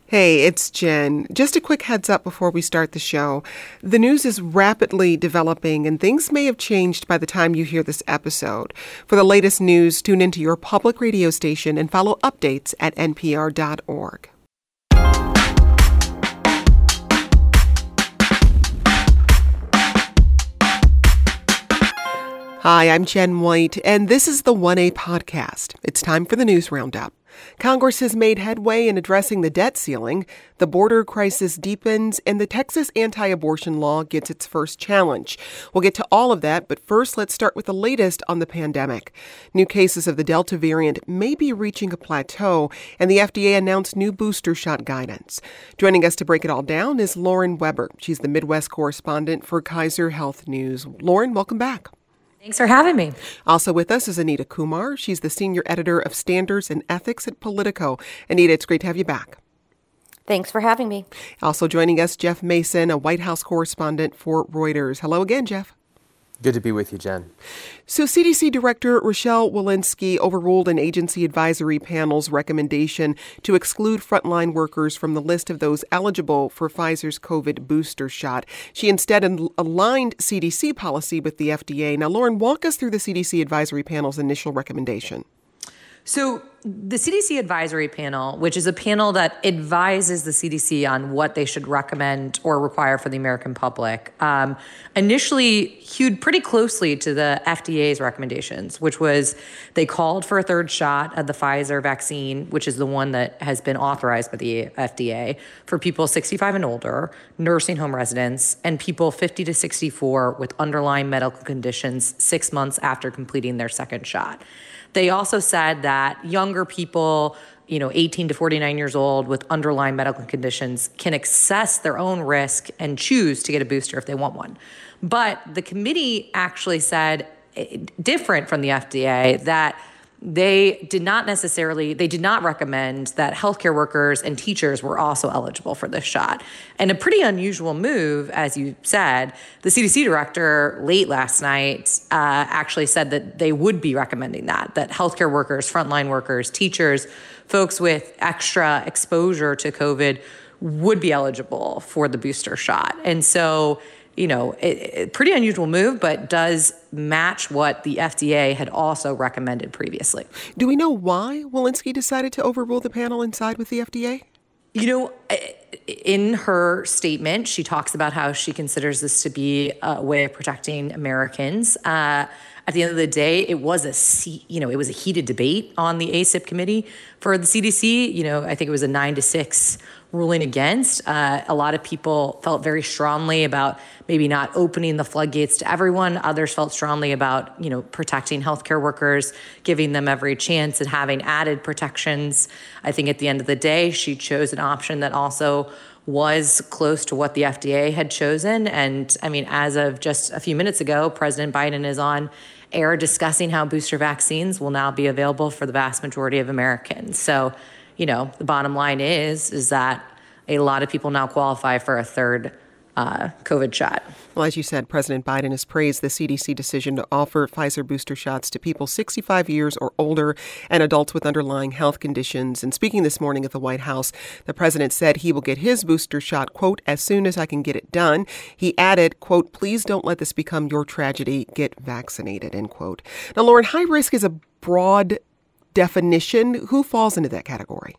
Hey, it's Jen. Just a quick heads up before we start the show. The news is rapidly developing and things may have changed by the time you hear this episode. For the latest news, tune into your public radio station and follow updates at npr.org. Hi, I'm Jen White, and this is the 1A podcast. It's time for the news roundup. Congress has made headway in addressing the debt ceiling, the border crisis deepens, and the Texas anti-abortion law gets its first challenge. We'll get to all of that, but first let's start with the latest on the pandemic. New cases of the Delta variant may be reaching a plateau, and the FDA announced new booster shot guidance. Joining us to break it all down is Lauren Weber. She's the Midwest correspondent for Kaiser Health News. Lauren, welcome back. Thanks for having me. Also with us is Anita Kumar. She's the senior editor of Standards and Ethics at Politico. Anita, it's great to have you back. Thanks for having me. Also joining us, Jeff Mason, a White House correspondent for Reuters. Hello again, Jeff. Good to be with you, Jen. So CDC Director Rochelle Walensky overruled an agency advisory panel's recommendation to exclude frontline workers from the list of those eligible for Pfizer's COVID booster shot. She instead aligned CDC policy with the FDA. Now, Lauren, walk us through the CDC advisory panel's initial recommendation. So the CDC advisory panel, which is a panel that advises the CDC on what they should recommend or require for the American public, initially hewed pretty closely to the FDA's recommendations, which was they called for a third shot of the Pfizer vaccine, which is the one that has been authorized by the FDA for people 65 and older, nursing home residents, and people 50 to 64 with underlying medical conditions 6 months after completing their second shot. They also said that younger people, 18 to 49 years old with underlying medical conditions can assess their own risk and choose to get a booster if they want one. But the committee actually said, different from the FDA, that they did not recommend that healthcare workers and teachers were also eligible for this shot. And a pretty unusual move, as you said, the CDC director late last night actually said that they would be recommending that healthcare workers, frontline workers, teachers, folks with extra exposure to COVID would be eligible for the booster shot. And so, pretty unusual move, but does match what the FDA had also recommended previously. Do we know why Walensky decided to overrule the panel and side with the FDA? In her statement, she talks about how she considers this to be a way of protecting Americans. At the end of the day, it was a heated debate on the ACIP committee for the CDC. I think it was a 9-6 ruling against. A lot of people felt very strongly about maybe not opening the floodgates to everyone. Others felt strongly about, protecting healthcare workers, giving them every chance and having added protections. I think at the end of the day, she chose an option that also was close to what the FDA had chosen. And as of just a few minutes ago, President Biden is on air discussing how booster vaccines will now be available for the vast majority of Americans. So, the bottom line is that a lot of people now qualify for a third COVID shot. Well, as you said, President Biden has praised the CDC decision to offer Pfizer booster shots to people 65 years or older and adults with underlying health conditions. And speaking this morning at the White House, the president said he will get his booster shot, quote, as soon as I can get it done. He added, quote, please don't let this become your tragedy. Get vaccinated, end quote. Now, Lauren, high risk is a broad definition. Who falls into that category?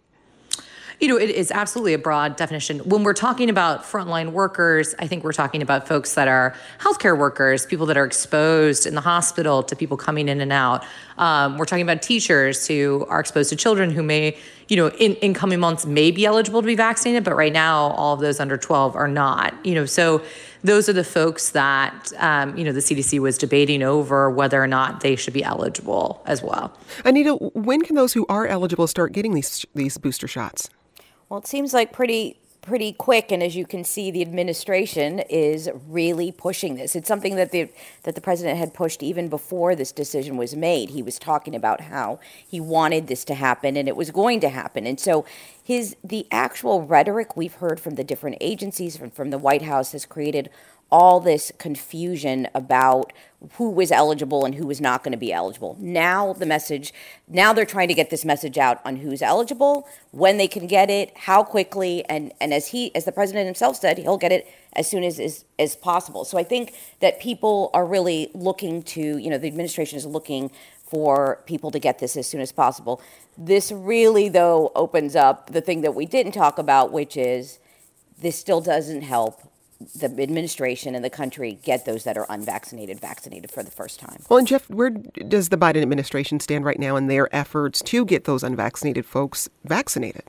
It is absolutely a broad definition. When we're talking about frontline workers, I think we're talking about folks that are healthcare workers, people that are exposed in the hospital to people coming in and out. We're talking about teachers who are exposed to children who may, in coming months may be eligible to be vaccinated, but right now all of those under 12 are not. So those are the folks that, the CDC was debating over whether or not they should be eligible as well. Anita, when can those who are eligible start getting these booster shots? Well, it seems like pretty quick, and as you can see, the administration is really pushing this. It's something that the president had pushed even before this decision was made. He was talking about how he wanted this to happen, and it was going to happen. And so the actual rhetoric we've heard from the different agencies, from the White House, has created all this confusion about who was eligible and who was not going to be eligible. Now they're trying to get this message out on who's eligible, when they can get it, how quickly, and as the president himself said, he'll get it as soon as possible. So I think that people are really looking to, the administration is looking for people to get this as soon as possible. This really, though, opens up the thing that we didn't talk about, which is this still doesn't help the administration and the country get those that are unvaccinated vaccinated for the first time. Well, and Jeff, where does the Biden administration stand right now in their efforts to get those unvaccinated folks vaccinated?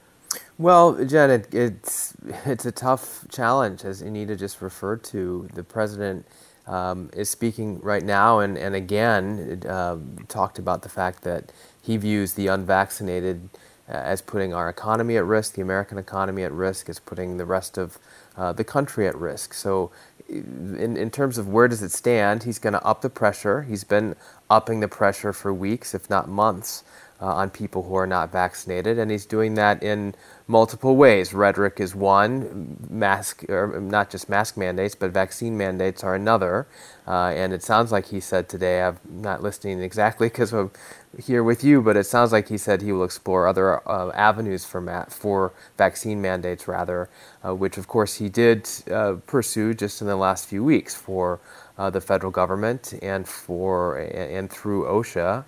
Well, Jen, it's a tough challenge, as Anita just referred to. The president is speaking right now and again talked about the fact that he views the unvaccinated as putting our economy at risk, the American economy at risk, as putting the rest of the country at risk. So in terms of where does it stand, he's going to up the pressure. He's been upping the pressure for weeks, if not months, on people who are not vaccinated, and he's doing that in multiple ways. Rhetoric is one, not just mask mandates, but vaccine mandates are another. And it sounds like he said today, I'm not listening exactly because I'm here with you, but it sounds like he said he will explore other avenues for vaccine mandates, which of course he did pursue just in the last few weeks for the federal government and through OSHA.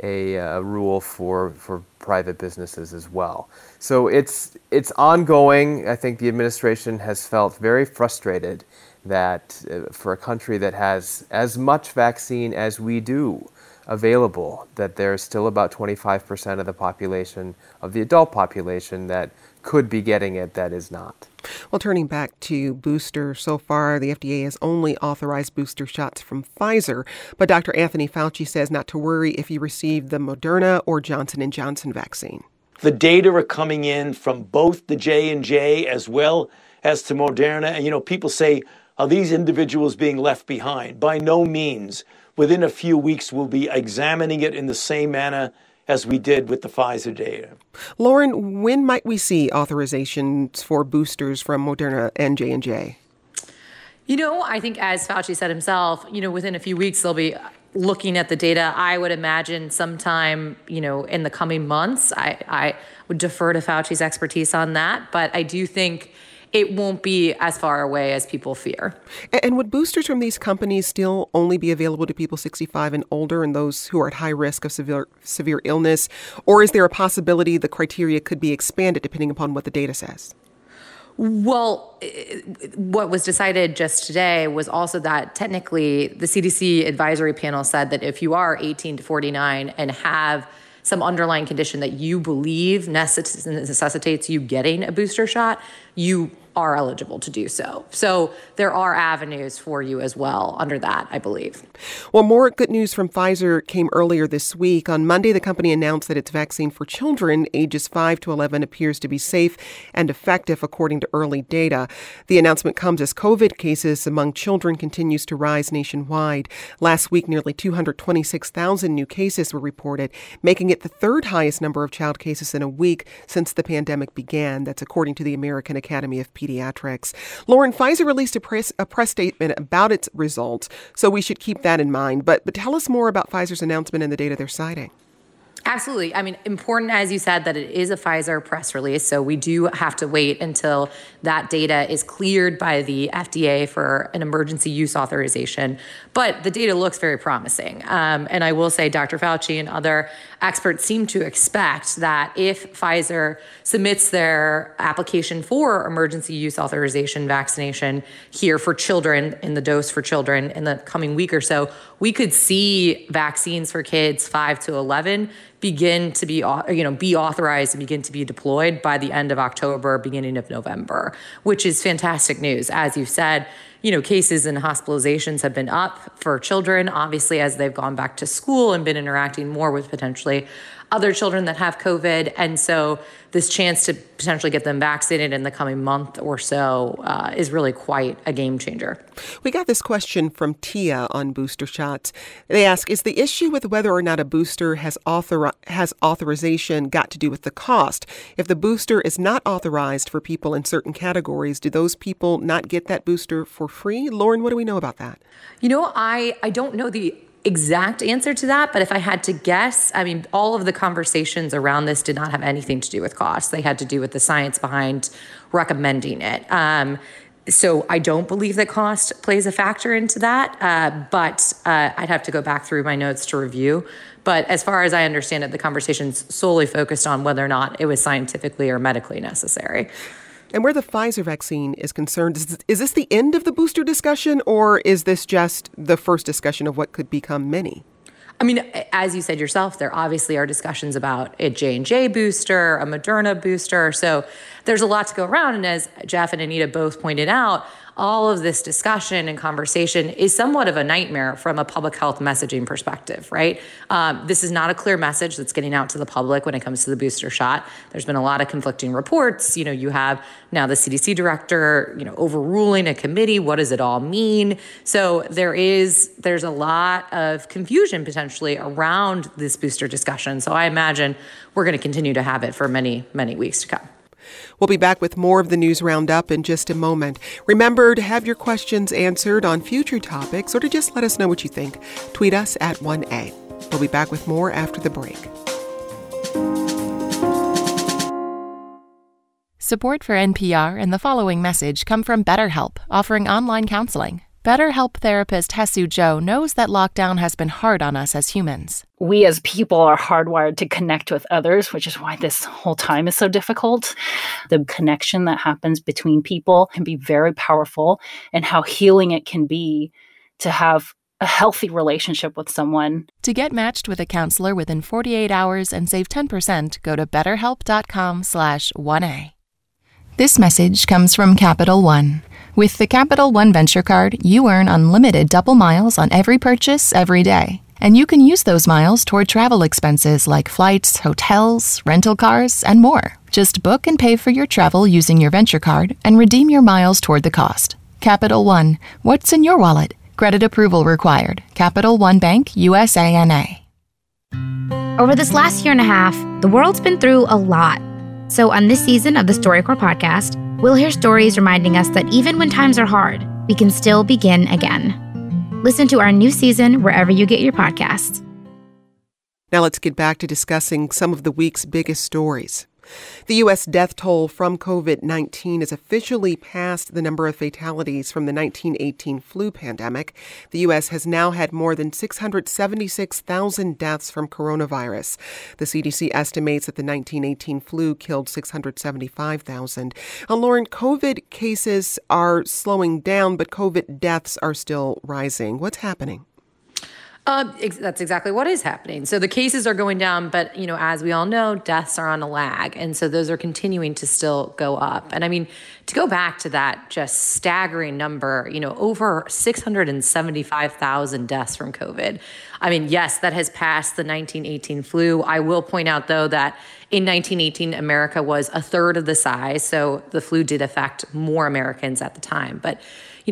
A rule for private businesses as well. So it's ongoing. I think the administration has felt very frustrated that for a country that has as much vaccine as we do available, that there's still about 25% of the population, of the adult population, that could be getting it that is not. Well, turning back to booster, so far the FDA has only authorized booster shots from Pfizer, but Dr. Anthony Fauci says not to worry if you receive the Moderna or Johnson & Johnson vaccine. The data are coming in from both the J&J as well as to Moderna, and people say, are these individuals being left behind? By no means. Within a few weeks, we'll be examining it in the same manner as we did with the Pfizer data. Lauren, when might we see authorizations for boosters from Moderna and J&J? I think as Fauci said himself, within a few weeks, they'll be looking at the data. I would imagine sometime, in the coming months. I would defer to Fauci's expertise on that, but I do think it won't be as far away as people fear. And would boosters from these companies still only be available to people 65 and older and those who are at high risk of severe illness? Or is there a possibility the criteria could be expanded depending upon what the data says? Well, what was decided just today was also that technically the CDC advisory panel said that if you are 18 to 49 and have some underlying condition that you believe necessitates you getting a booster shot, you are eligible to do so. So there are avenues for you as well under that, I believe. Well, more good news from Pfizer came earlier this week. On Monday, the company announced that its vaccine for children ages 5 to 11 appears to be safe and effective, according to early data. The announcement comes as COVID cases among children continues to rise nationwide. Last week, nearly 226,000 new cases were reported, making it the third highest number of child cases in a week since the pandemic began. That's according to the American Academy of Pediatrics. Lauren, Pfizer released a press statement about its results, so we should keep that in mind. But tell us more about Pfizer's announcement and the data they're citing. Absolutely. I mean, important, as you said, that it is a Pfizer press release. So we do have to wait until that data is cleared by the FDA for an emergency use authorization. But the data looks very promising. And I will say Dr. Fauci and other experts seem to expect that if Pfizer submits their application for emergency use authorization vaccination here for children, in the dose for children in the coming week or so, we could see vaccines for kids 5 to 11 begin to be authorized and begin to be deployed by the end of October, beginning of November, which is fantastic news. As you said, cases and hospitalizations have been up for children, obviously, as they've gone back to school and been interacting more with potentially other children that have COVID. And so this chance to potentially get them vaccinated in the coming month or so is really quite a game changer. We got this question from Tia on booster shots. They ask, is the issue with whether or not a booster has authorization got to do with the cost? If the booster is not authorized for people in certain categories, do those people not get that booster for free? Lauren, what do we know about that? I don't know the exact answer to that, but if I had to guess, I mean, all of the conversations around this did not have anything to do with cost. They had to do with the science behind recommending it. So I don't believe that cost plays a factor into that, but I'd have to go back through my notes to review. But as far as I understand it, the conversation's solely focused on whether or not it was scientifically or medically necessary. And where the Pfizer vaccine is concerned, is this the end of the booster discussion, or is this just the first discussion of what could become many? I mean, as you said yourself, there obviously are discussions about a J&J booster, a Moderna booster. So there's a lot to go around. And as Jeff and Anita both pointed out, all of this discussion and conversation is somewhat of a nightmare from a public health messaging perspective, right? This is not a clear message that's getting out to the public when it comes to the booster shot. There's been a lot of conflicting reports. You have now the CDC director, overruling a committee. What does it all mean? So there's a lot of confusion potentially around this booster discussion. So I imagine we're going to continue to have it for many, many weeks to come. We'll be back with more of the News Roundup in just a moment. Remember to have your questions answered on future topics or to just let us know what you think. Tweet us at 1A. We'll be back with more after the break. Support for NPR and the following message come from BetterHelp, offering online counseling. BetterHelp therapist Hesu Joe knows that lockdown has been hard on us as humans. We as people are hardwired to connect with others, which is why this whole time is so difficult. The connection that happens between people can be very powerful, and how healing it can be to have a healthy relationship with someone. To get matched with a counselor within 48 hours and save 10%, go to betterhelp.com/1A. This message comes from Capital One. With the Capital One Venture Card, you earn unlimited double miles on every purchase every day. And you can use those miles toward travel expenses like flights, hotels, rental cars, and more. Just book and pay for your travel using your Venture Card and redeem your miles toward the cost. Capital One, what's in your wallet? Credit approval required. Capital One Bank, USA, N.A. Over this last year and a half, the world's been through a lot. So on this season of the StoryCorps podcast, we'll hear stories reminding us that even when times are hard, we can still begin again. Listen to our new season wherever you get your podcasts. Now let's get back to discussing some of the week's biggest stories. The U.S. death toll from COVID-19 has officially passed the number of fatalities from the 1918 flu pandemic. The U.S. has now had more than 676,000 deaths from coronavirus. The CDC estimates that the 1918 flu killed 675,000. Lauren, COVID cases are slowing down, but COVID deaths are still rising. What's happening? That's exactly what is happening. So the cases are going down, but, as we all know, deaths are on a lag. And so those are continuing to still go up. And I mean, to go back to that just staggering number, over 675,000 deaths from COVID. I mean, yes, that has passed the 1918 flu. I will point out, though, that in 1918, America was a third of the size. So the flu did affect more Americans at the time. But,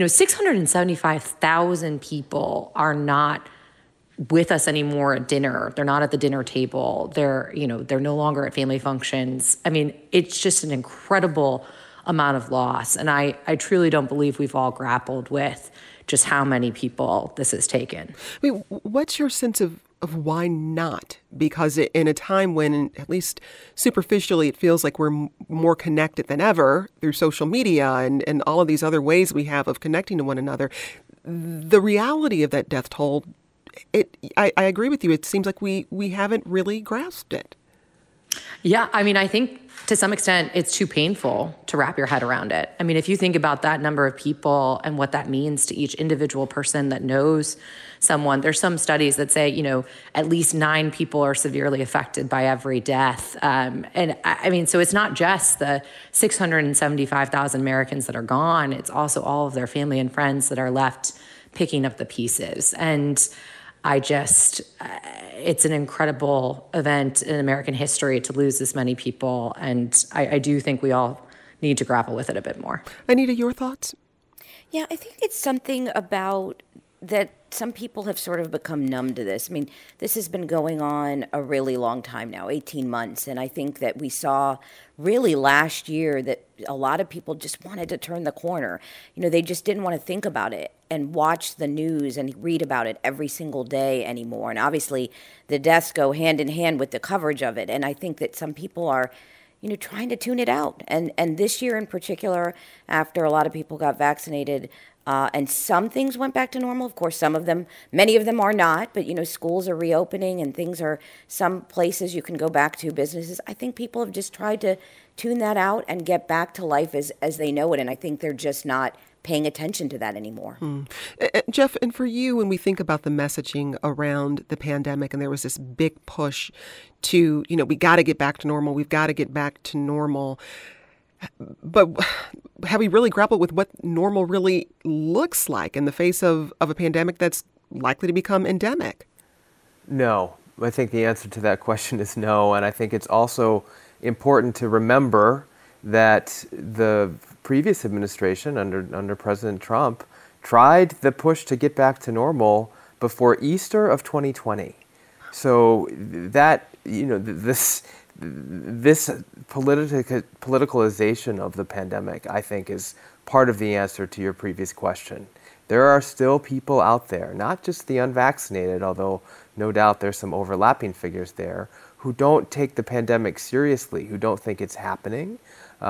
675,000 people are not with us anymore at dinner. They're not at the dinner table. They're no longer at family functions. I mean, it's just an incredible amount of loss. And I truly don't believe we've all grappled with just how many people this has taken. I mean, what's your sense of why not? Because in a time when, at least superficially, it feels like we're more connected than ever through social media and all of these other ways we have of connecting to one another, the reality of that death toll, I agree with you. It seems like we haven't really grasped it. Yeah, I mean, I think to some extent it's too painful to wrap your head around it. I mean, if you think about that number of people and what that means to each individual person that knows someone, there's some studies that say, at least 9 people are severely affected by every death. And I mean, so it's not just the 675,000 Americans that are gone. It's also all of their family and friends that are left picking up the pieces. And It's an incredible event in American history to lose this many people. And I do think we all need to grapple with it a bit more. Anita, your thoughts? Yeah, I think it's something about that some people have sort of become numb to this. I mean, this has been going on a really long time now, 18 months. And I think that we saw really last year that a lot of people just wanted to turn the corner. They just didn't want to think about it and watch the news and read about it every single day anymore. And obviously, the deaths go hand in hand with the coverage of it. And I think that some people are trying to tune it out. And this year in particular, after a lot of people got vaccinated, and some things went back to normal. Of course, many of them are not, but, schools are reopening and some places you can go back to, businesses. I think people have just tried to tune that out and get back to life as they know it. And I think they're just not paying attention to that anymore. Jeff, and for you, when we think about the messaging around the pandemic, and there was this big push to, we got to get back to normal, we've got to get back to normal. But have we really grappled with what normal really looks like in the face of a pandemic that's likely to become endemic? No. I think the answer to that question is no. And I think it's also important to remember that the previous administration under President Trump tried the push to get back to normal before Easter of 2020. So that, this politicalization of the pandemic, I think, is part of the answer to your previous question. There are still people out there, not just the unvaccinated, although no doubt there's some overlapping figures there, who don't take the pandemic seriously, who don't think it's happening.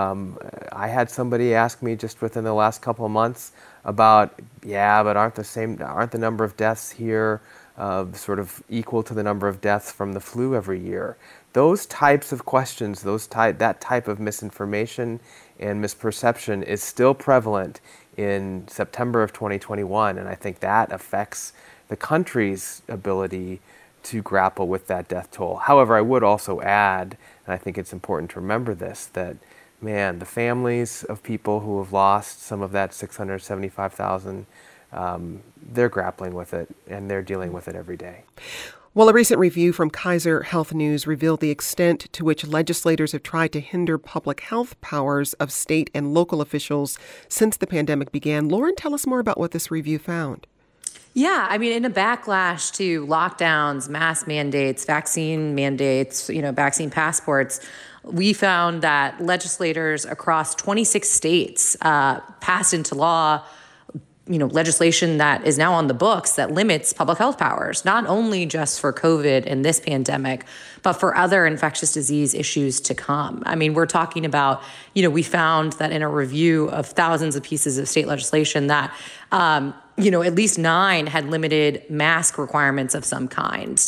I had somebody ask me just within the last couple of months about, but aren't the number of deaths here sort of equal to the number of deaths from the flu every year? Those types of questions, that type of misinformation and misperception is still prevalent in September of 2021, and I think that affects the country's ability to grapple with that death toll. However, I would also add, and I think it's important to remember this, that, the families of people who have lost some of that 675,000, they're grappling with it, and they're dealing with it every day. Well, a recent review from Kaiser Health News revealed the extent to which legislators have tried to hinder public health powers of state and local officials since the pandemic began. Lauren, tell us more about what this review found. Yeah, in a backlash to lockdowns, mask mandates, vaccine mandates, vaccine passports, we found that legislators across 26 states passed into law legislation that is now on the books that limits public health powers, not only just for COVID and this pandemic, but for other infectious disease issues to come. We're talking about, we found that in a review of thousands of pieces of state legislation that, at least 9 had limited mask requirements of some kind.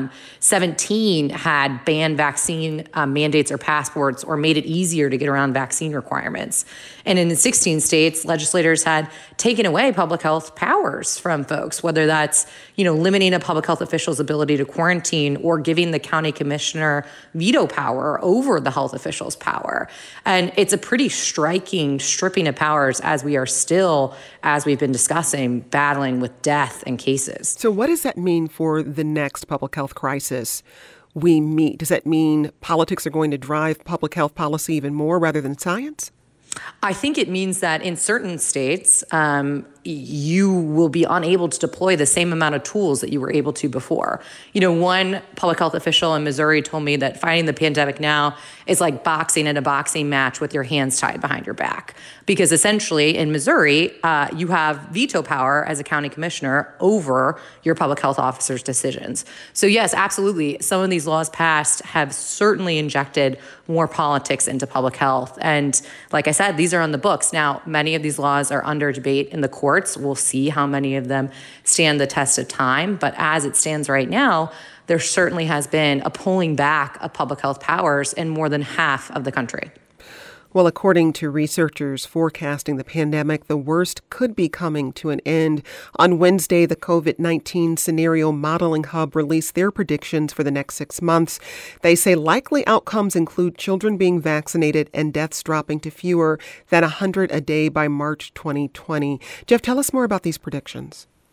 17 had banned vaccine mandates or passports or made it easier to get around vaccine requirements. And in 16 states, legislators had taken away public health powers from folks, whether that's, limiting a public health official's ability to quarantine or giving the county commissioner veto power over the health official's power. And it's a pretty striking stripping of powers as we are still, as we've been discussing, battling with death and cases. So what does that mean for the next public health crisis we meet? Does that mean politics are going to drive public health policy even more rather than science? I think it means that in certain states, you will be unable to deploy the same amount of tools that you were able to before. One public health official in Missouri told me that fighting the pandemic now is like boxing in a boxing match with your hands tied behind your back. Because essentially in Missouri, you have veto power as a county commissioner over your public health officer's decisions. So yes, absolutely. Some of these laws passed have certainly injected more politics into public health. And like I said, these are on the books. Now, many of these laws are under debate in the courts. We'll see how many of them stand the test of time. But as it stands right now, there certainly has been a pulling back of public health powers in more than half of the country. Well, according to researchers forecasting the pandemic, the worst could be coming to an end. On Wednesday, the COVID-19 Scenario Modeling Hub released their predictions for the next 6 months. They say likely outcomes include children being vaccinated and deaths dropping to fewer than 100 a day by March 2020. Jeff, tell us more about these predictions.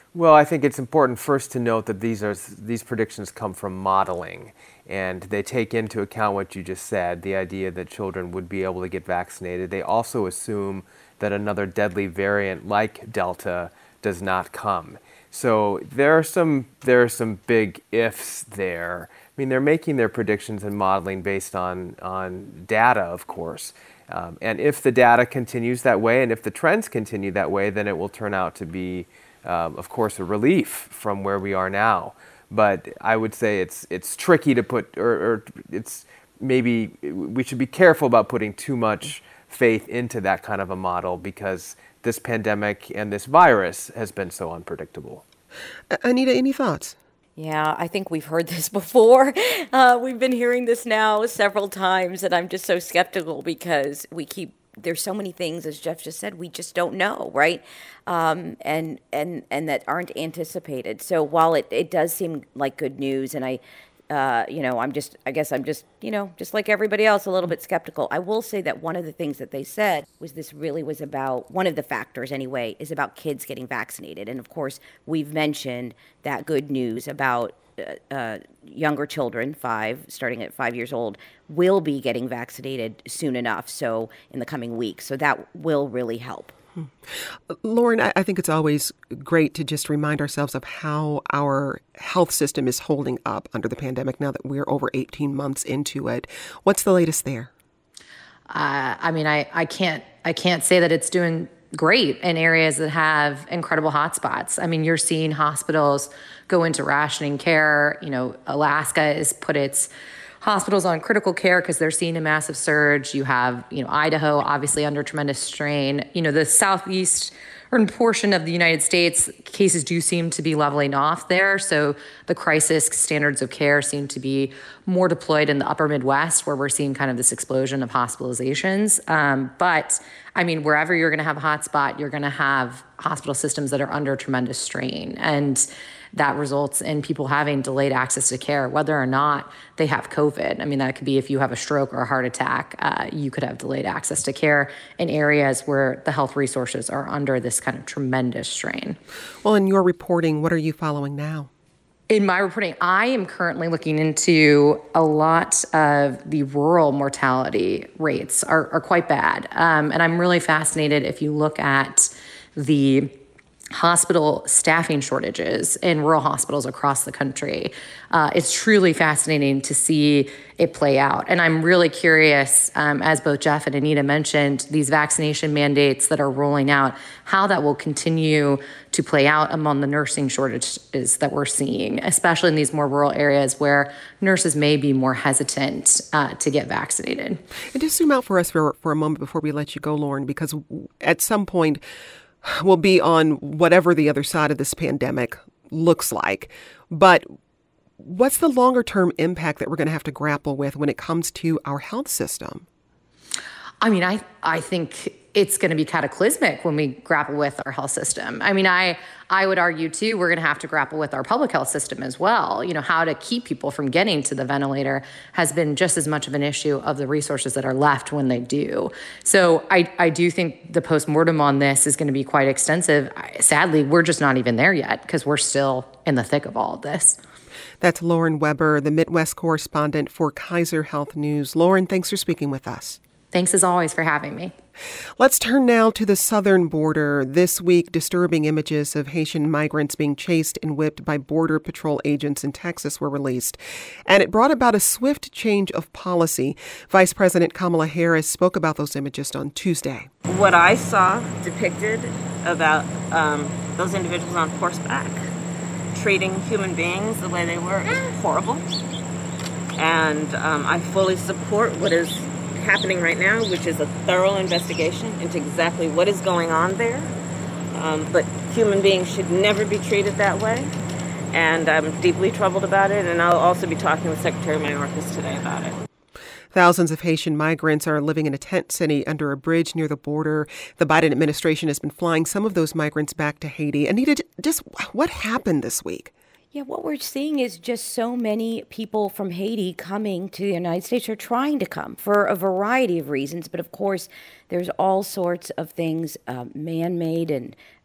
Well, I think it's important first to note that these predictions come from modeling, and they take into account what you just said, the idea that children would be able to get vaccinated. They also assume that another deadly variant like Delta does not come. So there are some big ifs there. I mean, they're making their predictions and modeling based on data, of course. And if the data continues that way, and if the trends continue that way, then it will turn out to be, of course, a relief from where we are now. But I would say it's tricky to put, or it's maybe we should be careful about putting too much faith into that kind of a model, because this pandemic and this virus has been so unpredictable. Anita, any thoughts? Yeah, I think we've heard this before. We've been hearing this now several times, and I'm just so skeptical because there's so many things, as Jeff just said, we just don't know, right? And that aren't anticipated. So while it does seem like good news, and I'm just like everybody else, a little bit skeptical. I will say that one of the things that they said was this really was about, one of the factors anyway, is about kids getting vaccinated. And of course, we've mentioned that good news about younger children, starting at 5 years old, will be getting vaccinated soon enough, so in the coming weeks. So that will really help. Lauren, I think it's always great to just remind ourselves of how our health system is holding up under the pandemic now that we're over 18 months into it. What's the latest there? I can't say that it's doing great in areas that have incredible hotspots. I mean, you're seeing hospitals go into rationing care. Alaska has put its hospitals on critical care because they're seeing a massive surge. You have, Idaho obviously under tremendous strain. The southeast portion of the United States, cases do seem to be leveling off there. So the crisis standards of care seem to be more deployed in the upper Midwest, where we're seeing kind of this explosion of hospitalizations. But wherever you're going to have a hotspot, you're going to have hospital systems that are under tremendous strain. And that results in people having delayed access to care, whether or not they have COVID. That could be if you have a stroke or a heart attack, you could have delayed access to care in areas where the health resources are under this kind of tremendous strain. Well, in your reporting, what are you following now? In my reporting, I am currently looking into a lot of the rural mortality rates are quite bad. And I'm really fascinated if you look at the hospital staffing shortages in rural hospitals across the country. It's truly fascinating to see it play out. And I'm really curious, as both Jeff and Anita mentioned, these vaccination mandates that are rolling out, how that will continue to play out among the nursing shortages that we're seeing, especially in these more rural areas where nurses may be more hesitant to get vaccinated. And just zoom out for us for a moment before we let you go, Lauren, because at some point, we'll be on whatever the other side of this pandemic looks like. But what's the longer term impact that we're going to have to grapple with when it comes to our health system? I think it's going to be cataclysmic when we grapple with our health system. I would argue, too, we're going to have to grapple with our public health system as well. How to keep people from getting to the ventilator has been just as much of an issue of the resources that are left when they do. So I do think the postmortem on this is going to be quite extensive. Sadly, we're just not even there yet because we're still in the thick of all of this. That's Lauren Weber, the Midwest correspondent for Kaiser Health News. Lauren, thanks for speaking with us. Thanks as always for having me. Let's turn now to the southern border. This week, disturbing images of Haitian migrants being chased and whipped by Border Patrol agents in Texas were released. And it brought about a swift change of policy. Vice President Kamala Harris spoke about those images on Tuesday. What I saw depicted about those individuals on horseback treating human beings the way they were is horrible. And I fully support what is happening right now, which is a thorough investigation into exactly what is going on there. But human beings should never be treated that way. And I'm deeply troubled about it. And I'll also be talking with Secretary Mayorkas today about it. Thousands of Haitian migrants are living in a tent city under a bridge near the border. The Biden administration has been flying some of those migrants back to Haiti. Anita, just what happened this week? Yeah, what we're seeing is just so many people from Haiti coming to the United States, or trying to come for a variety of reasons. But of course, there's all sorts of things, man-made and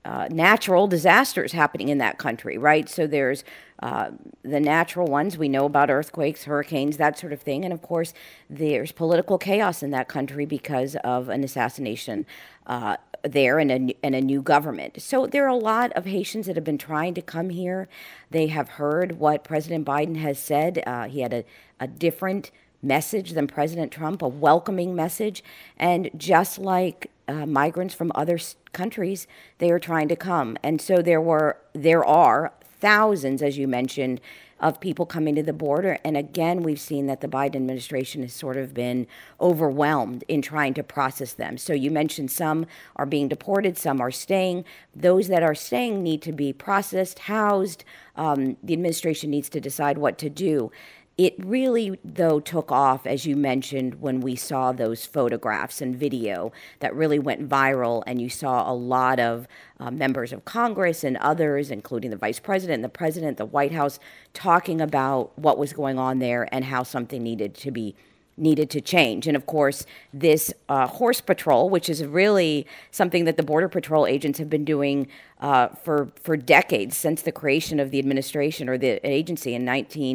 natural disasters happening in that country, right? So there's the natural ones. We know about earthquakes, hurricanes, that sort of thing. And of course, there's political chaos in that country because of an assassination there and a new government. So there are a lot of Haitians that have been trying to come here. They have heard what President Biden has said. He had a different message than President Trump, a welcoming message. And just like migrants from other countries, they are trying to come. And so there are thousands, as you mentioned, of people coming to the border. And again, we've seen that the Biden administration has sort of been overwhelmed in trying to process them. So you mentioned some are being deported, some are staying. Those that are staying need to be processed, housed. The administration needs to decide what to do. It really, though, took off, as you mentioned, when we saw those photographs and video that really went viral, and you saw a lot of members of Congress and others, including the vice president, the president, the White House, talking about what was going on there and how something needed to change. And of course, this horse patrol, which is really something that the Border Patrol agents have been doing for decades, since the creation of the administration or the agency in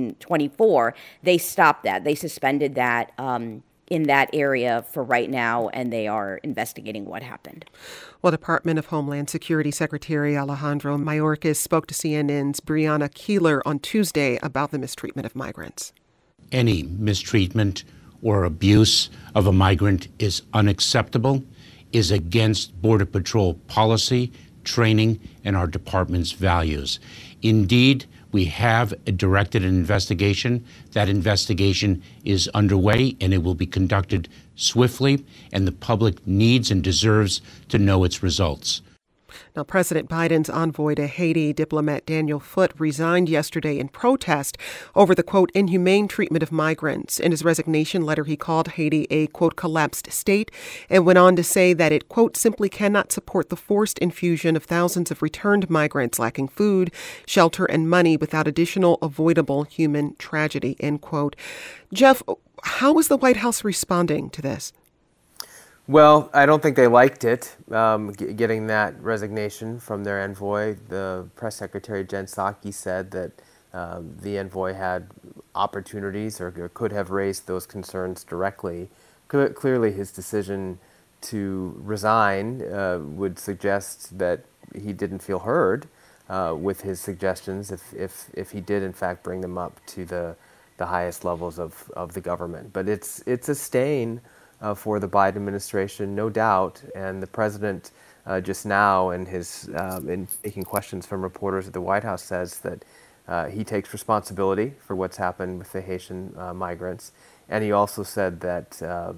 1924, they stopped that. They suspended that in that area for right now, and they are investigating what happened. Well, Department of Homeland Security Secretary Alejandro Mayorkas spoke to CNN's Brianna Keeler on Tuesday about the mistreatment of migrants. Any mistreatment or abuse of a migrant is unacceptable, is against Border Patrol policy, training, and our department's values. Indeed, we have directed an investigation. That investigation is underway, and it will be conducted swiftly, and the public needs and deserves to know its results. Now, President Biden's envoy to Haiti, diplomat Daniel Foote, resigned yesterday in protest over the, quote, inhumane treatment of migrants. In his resignation letter, he called Haiti a, quote, collapsed state and went on to say that it, quote, simply cannot support the forced infusion of thousands of returned migrants lacking food, shelter, and money without additional avoidable human tragedy, end quote. Jeff, how is the White House responding to this? Well, I don't think they liked it, getting that resignation from their envoy. The press secretary, Jen Psaki, said that the envoy had opportunities or could have raised those concerns directly. Clearly, his decision to resign would suggest that he didn't feel heard with his suggestions if he did, in fact, bring them up to the highest levels of the government. But it's a stain for the Biden administration, no doubt. And the president just now in taking questions from reporters at the White House says that he takes responsibility for what's happened with the Haitian migrants. And he also said that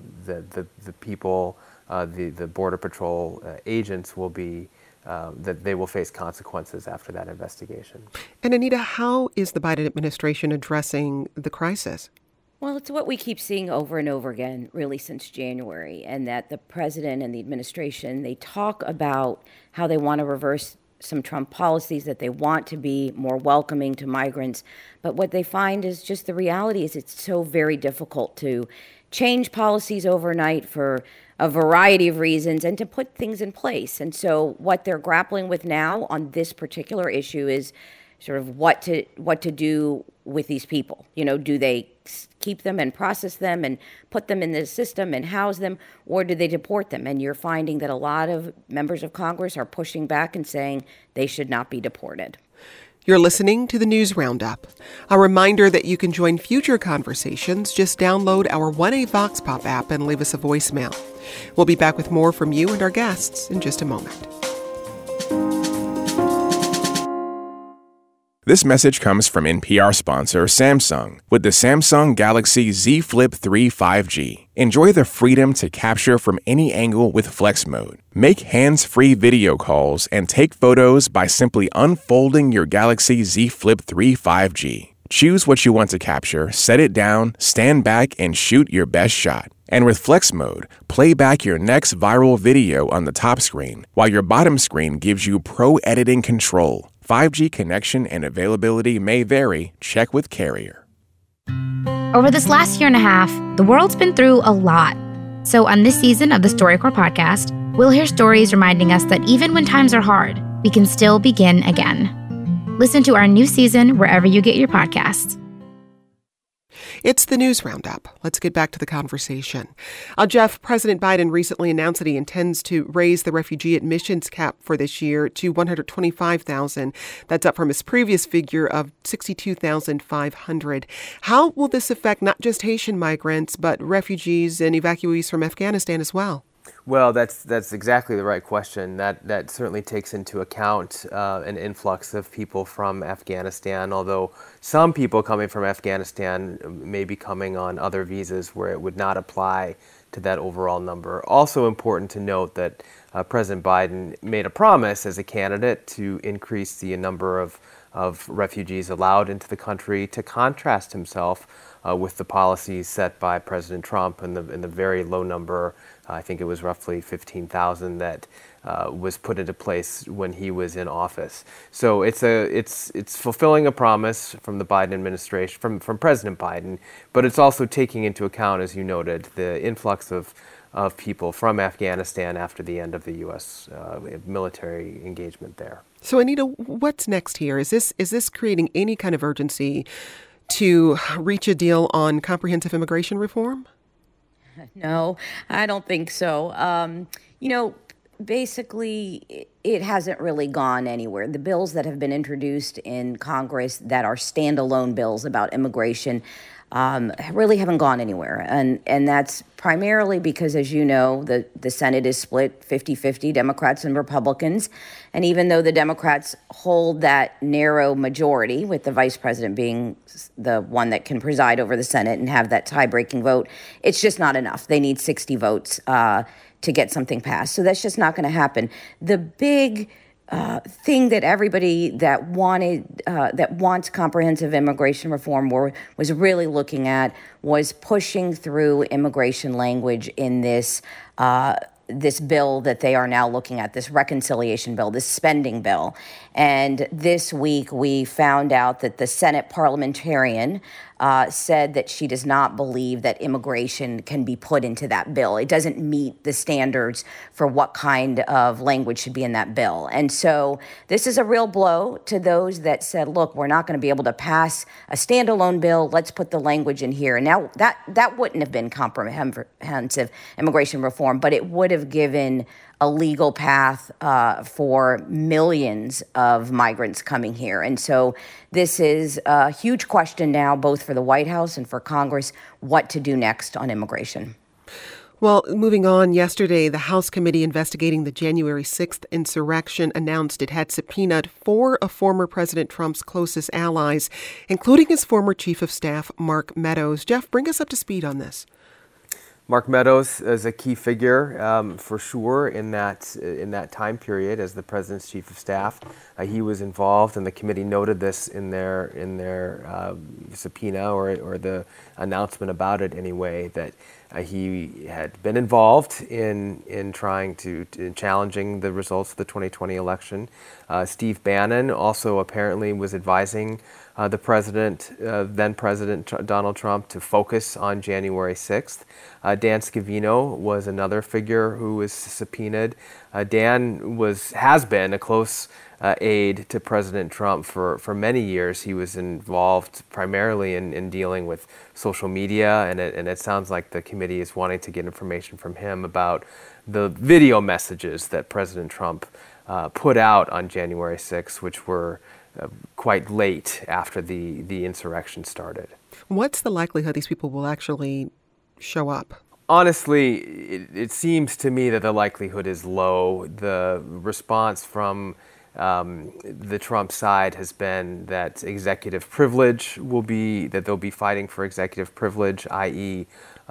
the people, the Border Patrol agents will be, that they will face consequences after that investigation. And Anita, how is the Biden administration addressing the crisis? Well, it's what we keep seeing over and over again, really, since January, and that the president and the administration, they talk about how they want to reverse some Trump policies, that they want to be more welcoming to migrants. But what they find is just the reality is it's so very difficult to change policies overnight for a variety of reasons and to put things in place. And so what they're grappling with now on this particular issue is sort of what to do with these people. You know, do they keep them and process them and put them in the system and house them, or do they deport them? And you're finding that a lot of members of Congress are pushing back and saying they should not be deported. You're listening to the News Roundup. A reminder that you can join future conversations. Just download our 1A Vox Pop app and leave us a voicemail. We'll be back with more from you and our guests in just a moment. This message comes from NPR sponsor Samsung with the Samsung Galaxy Z Flip 3 5G. Enjoy the freedom to capture from any angle with Flex Mode. Make hands-free video calls and take photos by simply unfolding your Galaxy Z Flip 3 5G. Choose what you want to capture, set it down, stand back, and shoot your best shot. And with Flex Mode, play back your next viral video on the top screen, while your bottom screen gives you pro editing control. 5G connection and availability may vary. Check with carrier. Over this last year and a half, the world's been through a lot. So on this season of the StoryCorps podcast, we'll hear stories reminding us that even when times are hard, we can still begin again. Listen to our new season wherever you get your podcasts. It's the News Roundup. Let's get back to the conversation. Jeff, President Biden recently announced that he intends to raise the refugee admissions cap for this year to 125,000. That's up from his previous figure of 62,500. How will this affect not just Haitian migrants, but refugees and evacuees from Afghanistan as well? Well, that's exactly the right question. That certainly takes into account an influx of people from Afghanistan, although some people coming from Afghanistan may be coming on other visas where it would not apply to that overall number. Also important to note that President Biden made a promise as a candidate to increase the number of refugees allowed into the country, to contrast himself with the policies set by President Trump and the very low number, I think it was roughly 15,000 that was put into place when he was in office. So it's fulfilling a promise from the Biden administration, from President Biden, but it's also taking into account, as you noted, the influx of people from Afghanistan after the end of the U.S. Military engagement there. So, Anita, what's next here? Is this creating any kind of urgency to reach a deal on comprehensive immigration reform? No, I don't think so. Basically, it hasn't really gone anywhere. The bills that have been introduced in Congress that are standalone bills about immigration really haven't gone anywhere. And that's primarily because, as you know, the Senate is split 50-50, Democrats and Republicans. And even though the Democrats hold that narrow majority, with the vice president being the one that can preside over the Senate and have that tie-breaking vote, it's just not enough. They need 60 votes to get something passed. So that's just not going to happen. The big thing that everybody that wants comprehensive immigration reform was really looking at was pushing through immigration language in this bill that they are now looking at, this reconciliation bill, this spending bill. And this week we found out that the Senate parliamentarian said that she does not believe that immigration can be put into that bill. It doesn't meet the standards for what kind of language should be in that bill. And so this is a real blow to those that said, look, we're not going to be able to pass a standalone bill. Let's put the language in here. And now that wouldn't have been comprehensive immigration reform, but it would have given a legal path for millions of migrants coming here. And so this is a huge question now, both for the White House and for Congress, what to do next on immigration. Well, moving on, yesterday, the House committee investigating the January 6th insurrection announced it had subpoenaed 4 of former President Trump's closest allies, including his former chief of staff, Mark Meadows. Jeff, bring us up to speed on this. Mark Meadows is a key figure for sure in that time period as the president's chief of staff. He was involved, and the committee noted this in their subpoena or the announcement about it anyway, that he had been involved in trying to challenging the results of the 2020 election. Steve Bannon also apparently was advising the president, then President Donald Trump, to focus on January 6th. Dan Scavino was another figure who was subpoenaed. Dan has been a close aide to President Trump for many years. He was involved primarily in dealing with social media, and it sounds like the committee is wanting to get information from him about the video messages that President Trump put out on January 6th, which were quite late after the insurrection started. What's the likelihood these people will actually show up? Honestly, it seems to me that the likelihood is low. The response from the Trump side has been that executive privilege that they'll be fighting for executive privilege, i.e.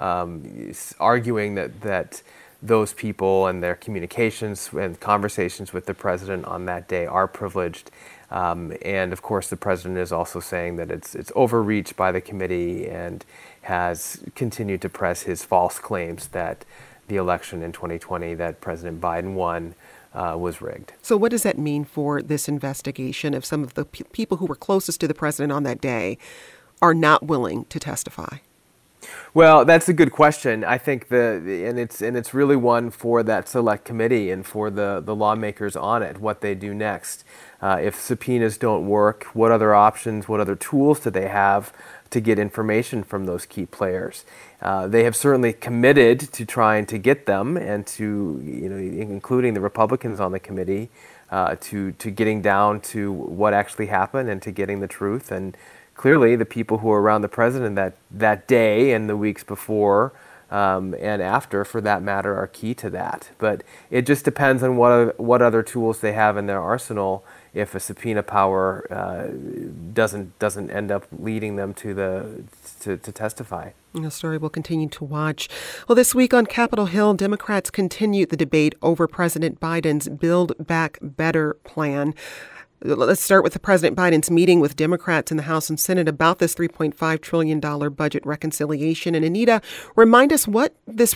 Arguing that those people and their communications and conversations with the president on that day are privileged. And of course, the president is also saying that it's overreach by the committee and has continued to press his false claims that the election in 2020 that President Biden won was rigged. So what does that mean for this investigation if some of the people who were closest to the president on that day are not willing to testify? Well, that's a good question. I think it's really one for that select committee and for the lawmakers on it, what they do next. If subpoenas don't work, what other options, what other tools do they have to get information from those key players? They have certainly committed to trying to get them, and to, including the Republicans on the committee, to getting down to what actually happened and to getting the truth. And clearly, the people who were around the president that day and the weeks before and after, for that matter, are key to that. But it just depends on what other tools they have in their arsenal if a subpoena power doesn't end up leading them to testify. A story we'll continue to watch. Well, this week on Capitol Hill, Democrats continued the debate over President Biden's Build Back Better plan. Let's start with President Biden's meeting with Democrats in the House and Senate about this $3.5 trillion budget reconciliation. And Anita, remind us what this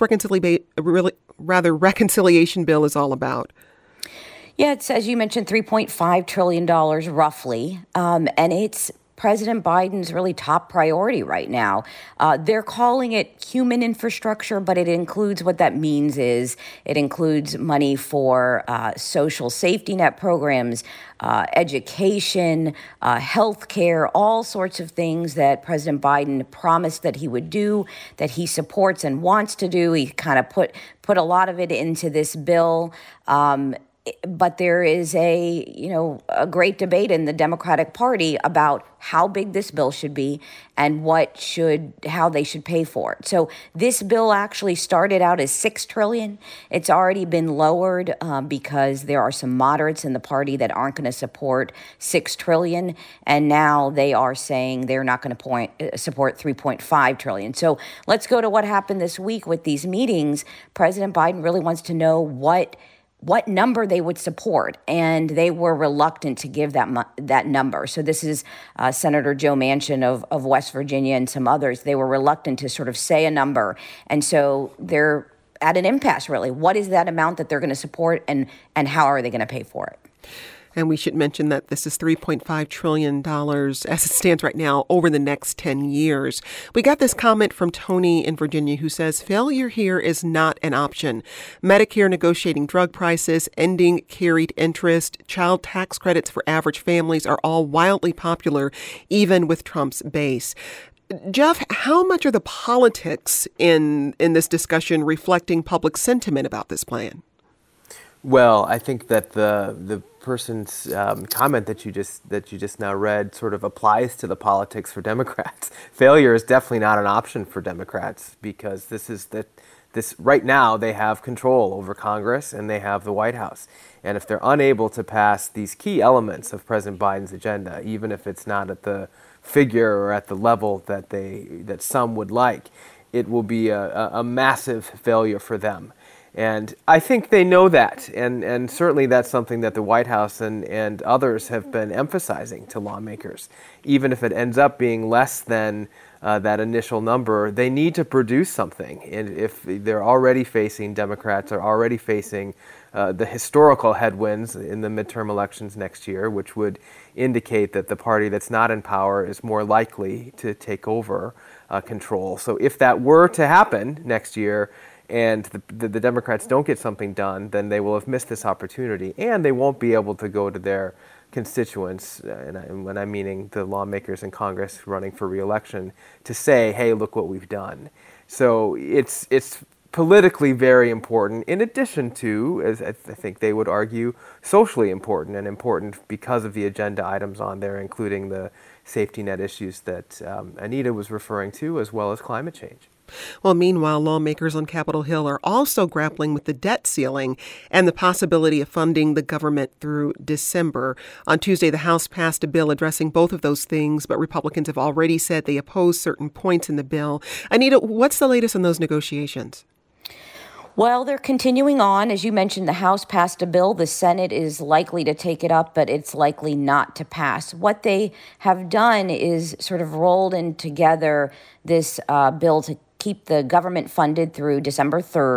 reconciliation bill is all about. Yeah, it's, as you mentioned, $3.5 trillion roughly, and it's President Biden's really top priority right now. They're calling it human infrastructure, but it includes, what that means is it includes money for social safety net programs, education, health care, all sorts of things that President Biden promised that he would do, that he supports and wants to do. He kind of put a lot of it into this bill. But there is a great debate in the Democratic Party about how big this bill should be and how they should pay for it. So this bill actually started out as $6 trillion. It's already been lowered because there are some moderates in the party that aren't going to support $6 trillion, and now they are saying they're not going to support $3.5 trillion. So let's go to what happened this week with these meetings. President Biden really wants to know what number they would support, and they were reluctant to give that number. So this is Senator Joe Manchin of West Virginia and some others. They were reluctant to sort of say a number, and so they're at an impasse, really. What is that amount that they're going to support, and how are they going to pay for it? And we should mention that this is $3.5 trillion as it stands right now over the next 10 years. We got this comment from Tony in Virginia who says, failure here is not an option. Medicare negotiating drug prices, ending carried interest, child tax credits for average families are all wildly popular, even with Trump's base. Jeff, how much are the politics in this discussion reflecting public sentiment about this plan? Well, I think that the person's comment that you just now read sort of applies to the politics for Democrats. Failure is definitely not an option for Democrats, because this right now they have control over Congress and they have the White House. And if they're unable to pass these key elements of President Biden's agenda, even if it's not at the figure or at the level that some would like, it will be a massive failure for them. And I think they know that, and certainly that's something that the White House and others have been emphasizing to lawmakers. Even if it ends up being less than that initial number, they need to produce something. And if they're already facing, Democrats are already facing the historical headwinds in the midterm elections next year, which would indicate that the party that's not in power is more likely to take over control. So if that were to happen next year, and the Democrats don't get something done, then they will have missed this opportunity, and they won't be able to go to their constituents, and when I'm meaning the lawmakers in Congress running for re-election, to say, hey, look what we've done. So it's politically very important, in addition to, as I think they would argue, socially important, and important because of the agenda items on there, including the safety net issues that Anita was referring to, as well as climate change. Well, meanwhile, lawmakers on Capitol Hill are also grappling with the debt ceiling and the possibility of funding the government through December. On Tuesday, the House passed a bill addressing both of those things, but Republicans have already said they oppose certain points in the bill. Anita, what's the latest on those negotiations? Well, they're continuing on. As you mentioned, the House passed a bill. The Senate is likely to take it up, but it's likely not to pass. What they have done is sort of rolled in together this bill to keep the government funded through December 3rd,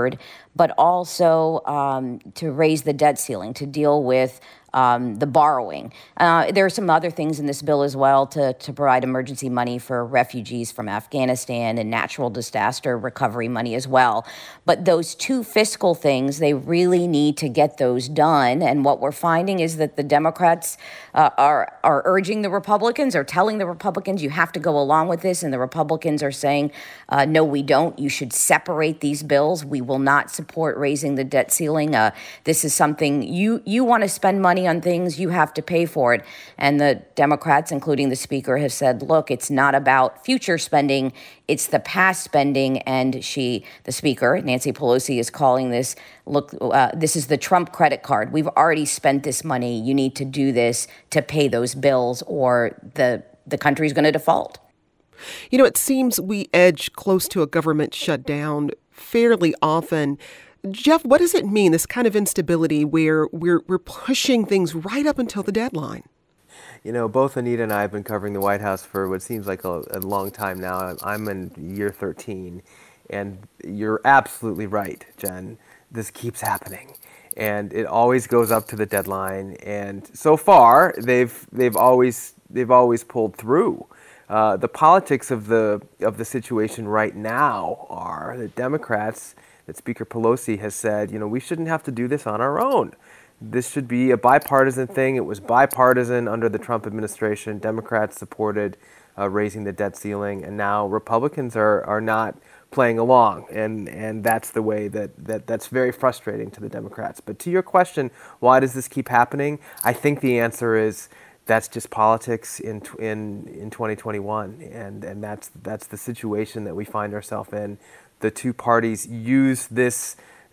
but also to raise the debt ceiling, to deal with the borrowing. There are some other things in this bill as well to provide emergency money for refugees from Afghanistan and natural disaster recovery money as well. But those two fiscal things, they really need to get those done. And what we're finding is that the Democrats are urging the Republicans, or telling the Republicans, you have to go along with this. And the Republicans are saying, no, we don't. You should separate these bills. We will not support raising the debt ceiling. This is something you want to spend money on things, you have to pay for it. And the Democrats, including the Speaker, have said, look, it's not about future spending, it's the past spending. And the Speaker, Nancy Pelosi, is calling this, look, this is the Trump credit card. We've already spent this money. You need to do this to pay those bills, or the country's going to default. You know, it seems we edge close to a government shutdown fairly often. Jeff, what does it mean, this kind of instability where we're pushing things right up until the deadline? You know, both Anita and I have been covering the White House for what seems like a long time now. I'm in year 13, and you're absolutely right, Jen. This keeps happening, and it always goes up to the deadline. And so far, they've always pulled through. The politics of the situation right now are that Democrats, that Speaker Pelosi has said, you know, we shouldn't have to do this on our own. This should be a bipartisan thing. It was bipartisan under the Trump administration. Democrats supported raising the debt ceiling, and now Republicans are not playing along, and that's the way that's very frustrating to the Democrats. But to your question, why does this keep happening? I think the answer is that's just politics in 2021, and that's the situation that we find ourselves in. The two parties use these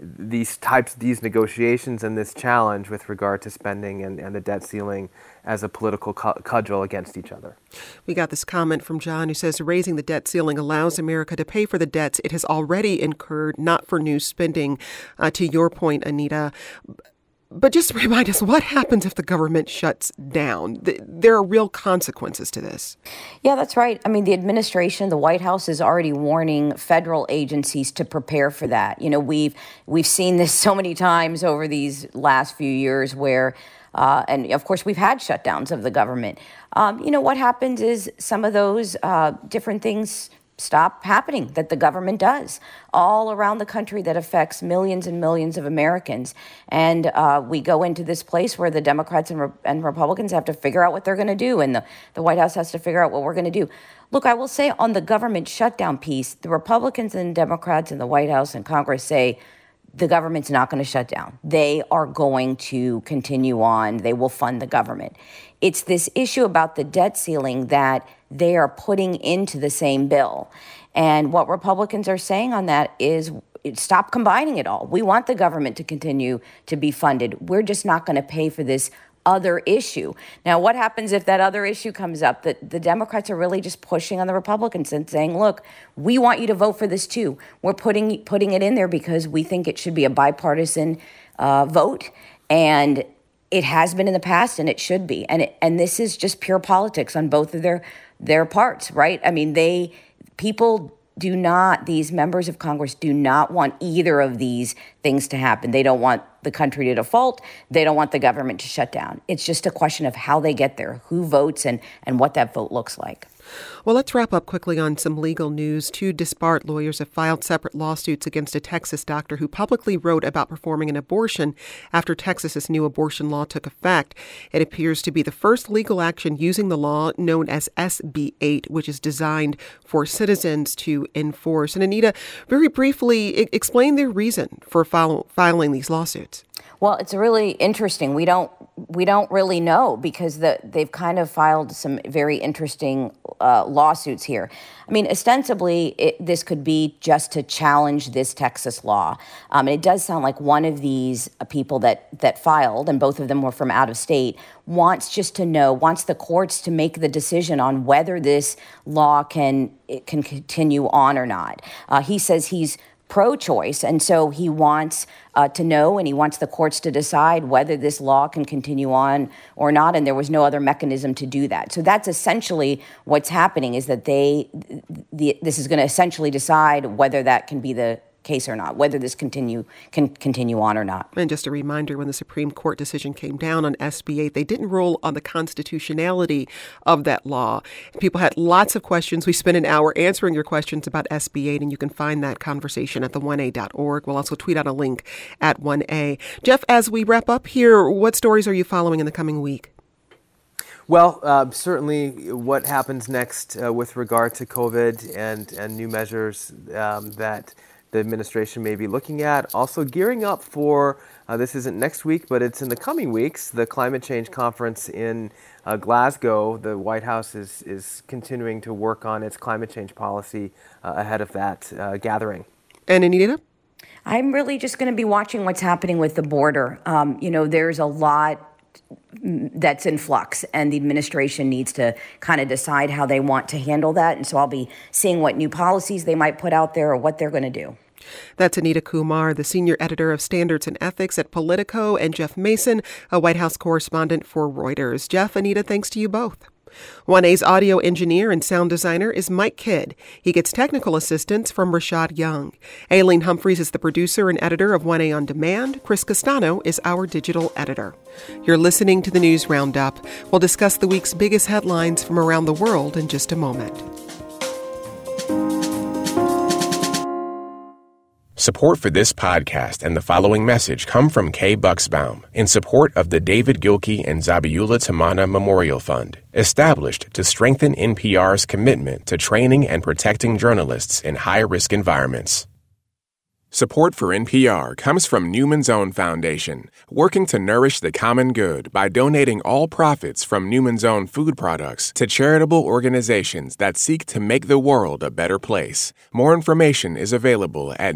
negotiations and this challenge with regard to spending and the debt ceiling as a political cudgel against each other. We got this comment from John who says raising the debt ceiling allows America to pay for the debts it has already incurred, not for new spending. To your point, Anita. But just remind us, what happens if the government shuts down? There are real consequences to this. Yeah, that's right. I mean, the administration, the White House is already warning federal agencies to prepare for that. You know, we've seen this so many times over these last few years where, and of course, we've had shutdowns of the government. You know, what happens is some of those different things stop happening that the government does all around the country that affects millions and millions of Americans. And we go into this place where the Democrats and Republicans have to figure out what they're going to do. And the White House has to figure out what we're going to do. Look, I will say on the government shutdown piece, the Republicans and Democrats in the White House and Congress say the government's not going to shut down. They are going to continue on. They will fund the government. It's this issue about the debt ceiling that they are putting into the same bill. And what Republicans are saying on that is stop combining it all. We want the government to continue to be funded. We're just not going to pay for this other issue. Now, what happens if that other issue comes up? The Democrats are really just pushing on the Republicans and saying, look, we want you to vote for this too. We're putting it in there because we think it should be a bipartisan vote. And it has been in the past, and it should be. And this is just pure politics on both of their parts, right? I mean, these members of Congress do not want either of these things to happen. They don't want the country to default. They don't want the government to shut down. It's just a question of how they get there, who votes, and what that vote looks like. Well, let's wrap up quickly on some legal news. Two disparate lawyers have filed separate lawsuits against a Texas doctor who publicly wrote about performing an abortion after Texas's new abortion law took effect. It appears to be the first legal action using the law known as SB 8, which is designed for citizens to enforce. And Anita, very briefly, explain their reason for filing these lawsuits. Well, it's really interesting. We don't really know because they've kind of filed some very interesting lawsuits here. I mean, ostensibly, this could be just to challenge this Texas law. And it does sound like one of these people that filed, and both of them were from out of state, wants the courts to make the decision on whether this law can continue on or not. He says he's pro-choice, and so he wants to know, and he wants the courts to decide whether this law can continue on or not, and there was no other mechanism to do that. So that's essentially what's happening, is that this is going to essentially decide whether that can be the case or not, whether this can continue on or not. And just a reminder, when the Supreme Court decision came down on SB 8, they didn't rule on the constitutionality of that law. People had lots of questions. We spent an hour answering your questions about SB 8, and you can find that conversation at the1a.org. We'll also tweet out a link at 1A. Jeff, as we wrap up here, what stories are you following in the coming week? Well, certainly what happens next with regard to COVID and new measures that the administration may be looking at. Also gearing up for, this isn't next week, but it's in the coming weeks, the climate change conference in Glasgow. The White House is continuing to work on its climate change policy ahead of that gathering. And Anita? I'm really just going to be watching what's happening with the border. There's a lot that's in flux, and the administration needs to kind of decide how they want to handle that. And so I'll be seeing what new policies they might put out there or what they're going to do. That's Anita Kumar, the senior editor of Standards and Ethics at Politico, and Jeff Mason, a White House correspondent for Reuters. Jeff, Anita, thanks to you both. 1A's audio engineer and sound designer is Mike Kidd. He gets technical assistance from Rashad Young. Aileen Humphreys is the producer and editor of 1A On Demand. Chris Castano is our digital editor. You're listening to the News Roundup. We'll discuss the week's biggest headlines from around the world in just a moment. Support for this podcast and the following message come from Kay Bucksbaum in support of the David Gilkey and Zabiula Tamana Memorial Fund, established to strengthen NPR's commitment to training and protecting journalists in high-risk environments. Support for NPR comes from Newman's Own Foundation, working to nourish the common good by donating all profits from Newman's Own food products to charitable organizations that seek to make the world a better place. More information is available at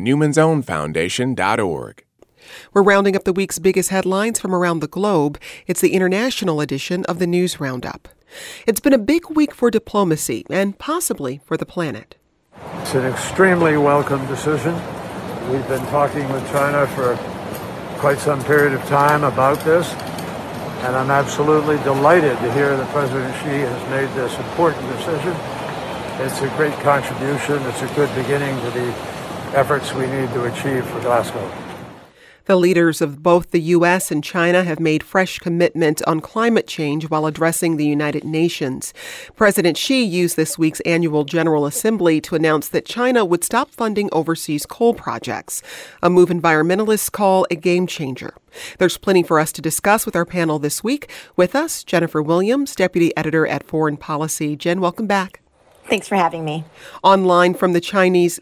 newmansownfoundation.org. We're rounding up the week's biggest headlines from around the globe. It's the international edition of the News Roundup. It's been a big week for diplomacy and possibly for the planet. It's an extremely welcome decision. We've been talking with China for quite some period of time about this, and I'm absolutely delighted to hear that President Xi has made this important decision. It's a great contribution. It's a good beginning to the efforts we need to achieve for Glasgow. The leaders of both the U.S. and China have made fresh commitments on climate change while addressing the United Nations. President Xi used this week's annual General Assembly to announce that China would stop funding overseas coal projects, a move environmentalists call a game changer. There's plenty for us to discuss with our panel this week. With us, Jennifer Williams, deputy editor at Foreign Policy. Jen, welcome back. Thanks for having me. On the line from the Chinese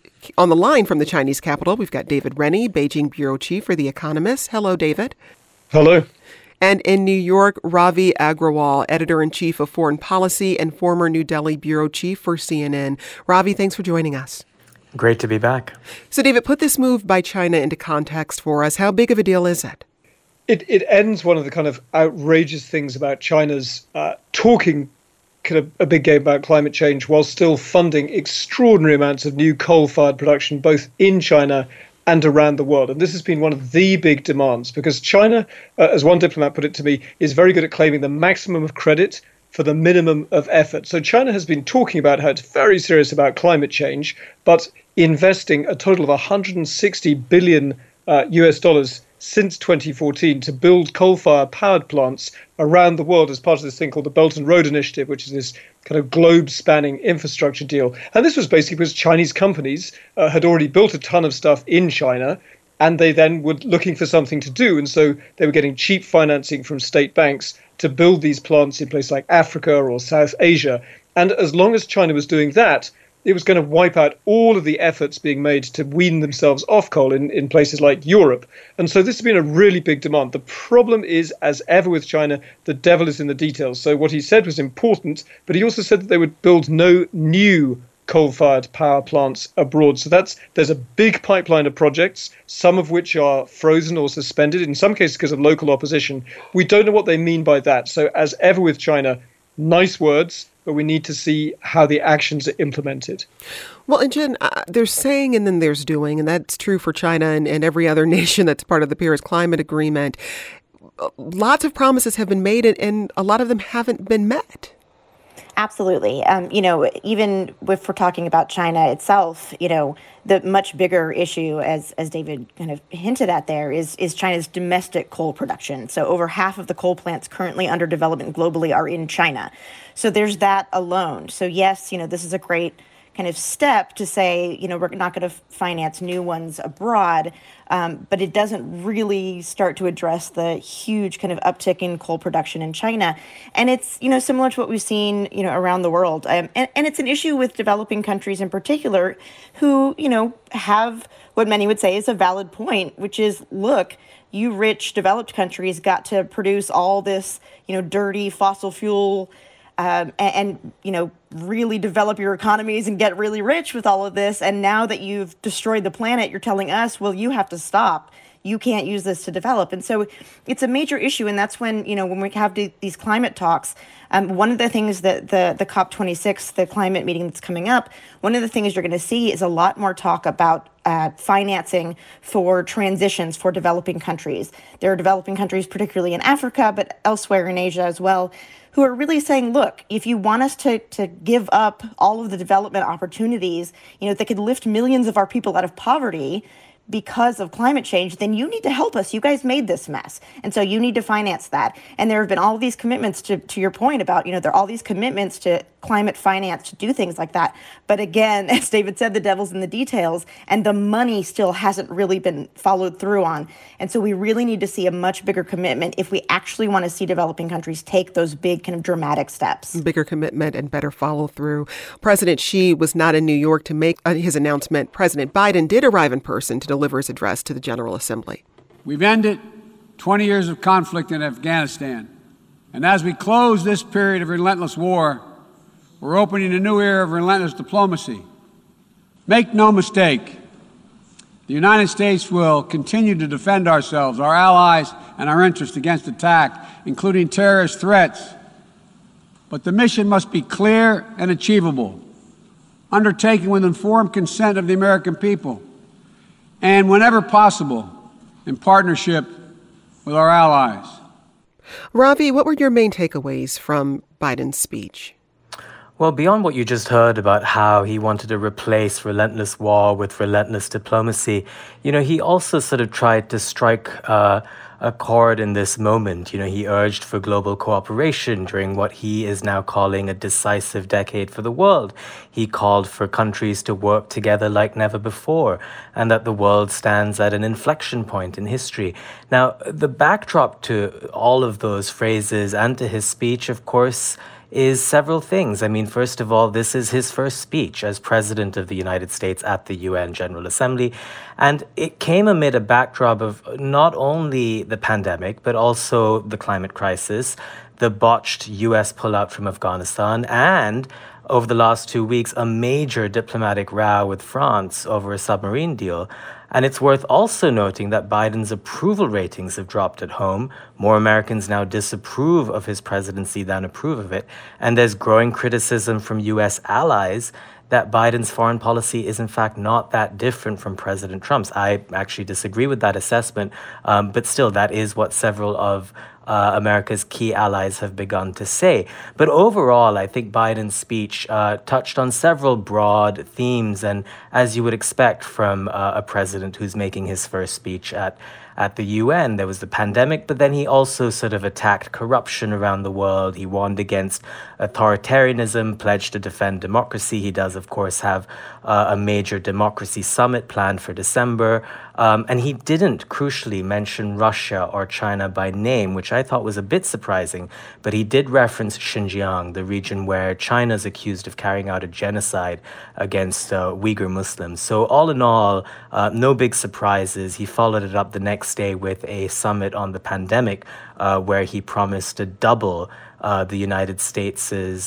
capital, we've got David Rennie, Beijing bureau chief for The Economist. Hello, David. Hello. And in New York, Ravi Agrawal, editor-in-chief of Foreign Policy and former New Delhi bureau chief for CNN. Ravi, thanks for joining us. Great to be back. So, David, put this move by China into context for us. How big of a deal is it? It ends one of the kind of outrageous things about China's talking kind of a big game about climate change while still funding extraordinary amounts of new coal-fired production, both in China and around the world. And this has been one of the big demands because China, as one diplomat put it to me, is very good at claiming the maximum of credit for the minimum of effort. So China has been talking about how it's very serious about climate change, but investing a total of $160 billion US dollars since 2014 to build coal-fired powered plants around the world as part of this thing called the Belt and Road Initiative, which is this kind of globe-spanning infrastructure deal. And this was basically because Chinese companies had already built a ton of stuff in China, and they then were looking for something to do. And so they were getting cheap financing from state banks to build these plants in places like Africa or South Asia. And as long as China was doing that, it was going to wipe out all of the efforts being made to wean themselves off coal in places like Europe. And so this has been a really big demand. The problem is, as ever with China, the devil is in the details. So what he said was important, but he also said that they would build no new coal-fired power plants abroad. So there's a big pipeline of projects, some of which are frozen or suspended, in some cases because of local opposition. We don't know what they mean by that. So as ever with China, nice words, but we need to see how the actions are implemented. Well, and Jen, there's saying and then there's doing, and that's true for China and every other nation that's part of the Paris Climate Agreement. Lots of promises have been made, and a lot of them haven't been met. Absolutely. Even if we're talking about China itself, the much bigger issue, as David kind of hinted at there, is China's domestic coal production. So over half of the coal plants currently under development globally are in China. So there's that alone. So yes, this is a great kind of step to say, we're not going to finance new ones abroad, but it doesn't really start to address the huge kind of uptick in coal production in China. And it's, similar to what we've seen, around the world. And it's an issue with developing countries in particular who, have what many would say is a valid point, which is, look, you rich developed countries got to produce all this, dirty fossil fuel and really develop your economies and get really rich with all of this. And now that you've destroyed the planet, you're telling us, well, you have to stop. You can't use this to develop. And so it's a major issue. And that's when, when we have these climate talks, one of the things that the COP26, the climate meeting that's coming up, one of the things you're going to see is a lot more talk about financing for transitions for developing countries. There are developing countries, particularly in Africa, but elsewhere in Asia as well, who are really saying, look, if you want us to give up all of the development opportunities, that could lift millions of our people out of poverty because of climate change, then you need to help us. You guys made this mess. And so you need to finance that. And there have been all of these commitments to your point about, there are all these commitments to climate finance to do things like that. But again, as David said, the devil's in the details, and the money still hasn't really been followed through on. And so we really need to see a much bigger commitment if we actually want to see developing countries take those big kind of dramatic steps. Bigger commitment and better follow through. President Xi was not in New York to make his announcement. President Biden did arrive in person to deliver his address to the General Assembly. We've ended 20 years of conflict in Afghanistan. And as we close this period of relentless war, we're opening a new era of relentless diplomacy. Make no mistake, the United States will continue to defend ourselves, our allies, and our interests against attack, including terrorist threats. But the mission must be clear and achievable, undertaken with informed consent of the American people, and whenever possible, in partnership with our allies. Ravi, what were your main takeaways from Biden's speech? Well, beyond what you just heard about how he wanted to replace relentless war with relentless diplomacy, he also sort of tried to strike a chord in this moment. He urged for global cooperation during what he is now calling a decisive decade for the world. He called for countries to work together like never before, and that the world stands at an inflection point in history. Now, the backdrop to all of those phrases and to his speech, of course, is several things. I mean, first of all, this is his first speech as President of the United States at the UN General Assembly. And it came amid a backdrop of not only the pandemic, but also the climate crisis, the botched US pullout from Afghanistan, and over the last 2 weeks, a major diplomatic row with France over a submarine deal. And it's worth also noting that Biden's approval ratings have dropped at home. More Americans now disapprove of his presidency than approve of it. And there's growing criticism from U.S. allies that Biden's foreign policy is in fact not that different from President Trump's. I actually disagree with that assessment, but still that is what several of America's key allies have begun to say. But overall, I think Biden's speech touched on several broad themes, and as you would expect from a president who's making his first speech at the UN, there was the pandemic, but then he also sort of attacked corruption around the world. He warned against authoritarianism, pledged to defend democracy. He does, of course, have a major democracy summit planned for December. And he didn't, crucially, mention Russia or China by name, which I thought was a bit surprising. But he did reference Xinjiang, the region where China's accused of carrying out a genocide against Uyghur Muslims. So all in all, no big surprises. He followed it up the next day with a summit on the pandemic, where he promised to double the United States'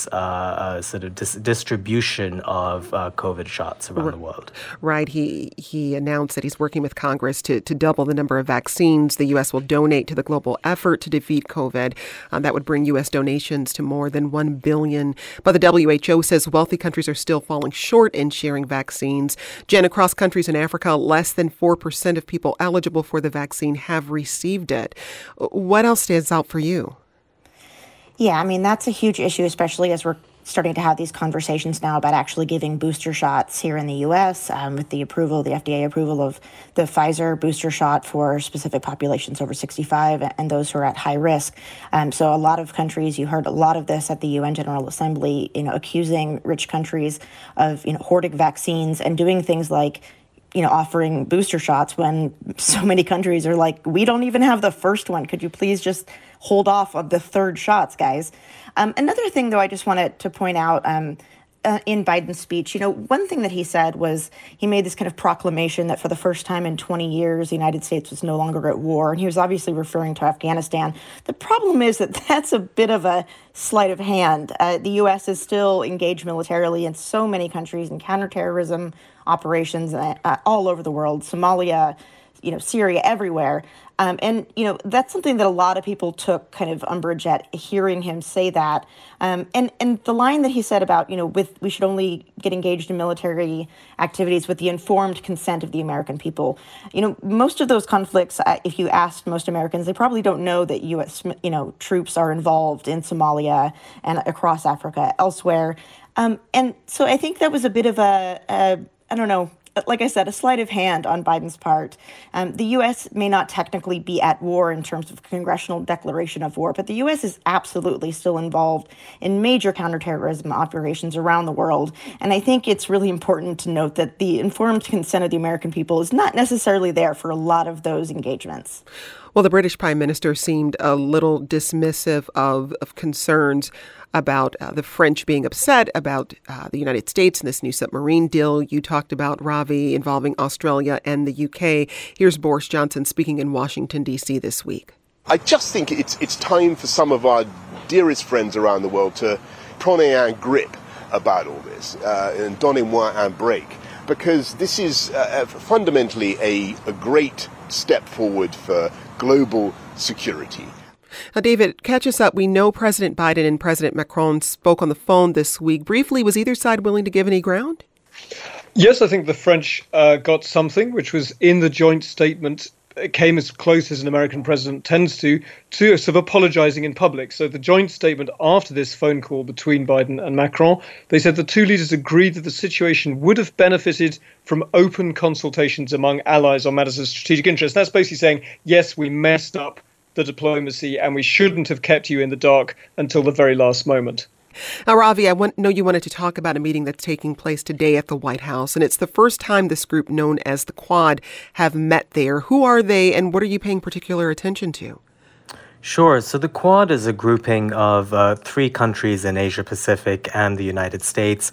sort of distribution of COVID shots around the world. Right. He announced that he's working with Congress to double the number of vaccines the U.S. will donate to the global effort to defeat COVID. That would bring U.S. donations to more than 1 billion. But the WHO says wealthy countries are still falling short in sharing vaccines. Jen, across countries in Africa, less than 4% of people eligible for the vaccine have received it. What else stands out for you? Yeah, I mean, that's a huge issue, especially as we're starting to have these conversations now about actually giving booster shots here in the U.S. With the FDA approval of the Pfizer booster shot for specific populations over 65 and those who are at high risk. So a lot of countries, you heard a lot of this at the UN General Assembly, accusing rich countries of, hoarding vaccines and doing things like, offering booster shots when so many countries are like, we don't even have the first one. Could you please just hold off on the third shots, guys? Another thing, though, I just wanted to point out in Biden's speech, one thing that he said was he made this kind of proclamation that for the first time in 20 years, the United States was no longer at war. And he was obviously referring to Afghanistan. The problem is that that's a bit of a sleight of hand. The U.S. is still engaged militarily in so many countries in counterterrorism operations all over the world, Somalia, Syria, everywhere. And that's something that a lot of people took kind of umbrage at hearing him say that. And the line that he said about, we should only get engaged in military activities with the informed consent of the American people. Most of those conflicts, if you asked most Americans, they probably don't know that U.S. Troops are involved in Somalia and across Africa, elsewhere. And so I think that was a bit of like I said, a sleight of hand on Biden's part. The U.S. may not technically be at war in terms of congressional declaration of war, but the U.S. is absolutely still involved in major counterterrorism operations around the world. And I think it's really important to note that the informed consent of the American people is not necessarily there for a lot of those engagements. Well, the British Prime Minister seemed a little dismissive of concerns about the French being upset about the United States and this new submarine deal you talked about, Ravi, involving Australia and the UK. Here's Boris Johnson speaking in Washington, D.C. this week. I just think it's time for some of our dearest friends around the world to prenez un grip about all this and donnez-moi un break, because this is fundamentally a great step forward for global security. Now, David, catch us up. We know President Biden and President Macron spoke on the phone this week. Briefly, was either side willing to give any ground? Yes, I think the French got something, which was in the joint statement. It came as close as an American president tends to sort of apologizing in public. So the joint statement after this phone call between Biden and Macron, they said the two leaders agreed that the situation would have benefited from open consultations among allies on matters of strategic interest. That's basically saying, yes, we messed up the diplomacy and we shouldn't have kept you in the dark until the very last moment. Now, Ravi, I know you wanted to talk about a meeting that's taking place today at the White House, and it's the first time this group known as the Quad have met there. Who are they, and what are you paying particular attention to? Sure. So the Quad is a grouping of 3 countries in Asia Pacific and the United States.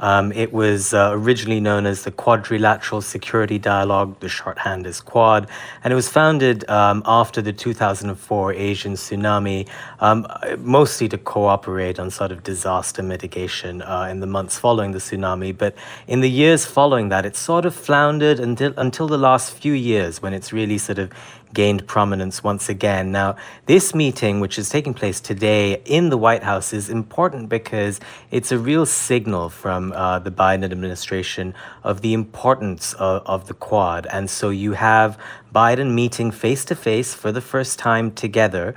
It was originally known as the Quadrilateral Security Dialogue. The shorthand is Quad. And it was founded after the 2004 Asian tsunami, mostly to cooperate on sort of disaster mitigation in the months following the tsunami. But in the years following that, it sort of floundered until the last few years, when it's really sort of gained prominence once again. Now, this meeting, which is taking place today in the White House, is important because it's a real signal from the Biden administration of the importance of the Quad. And so you have Biden meeting face-to-face for the first time together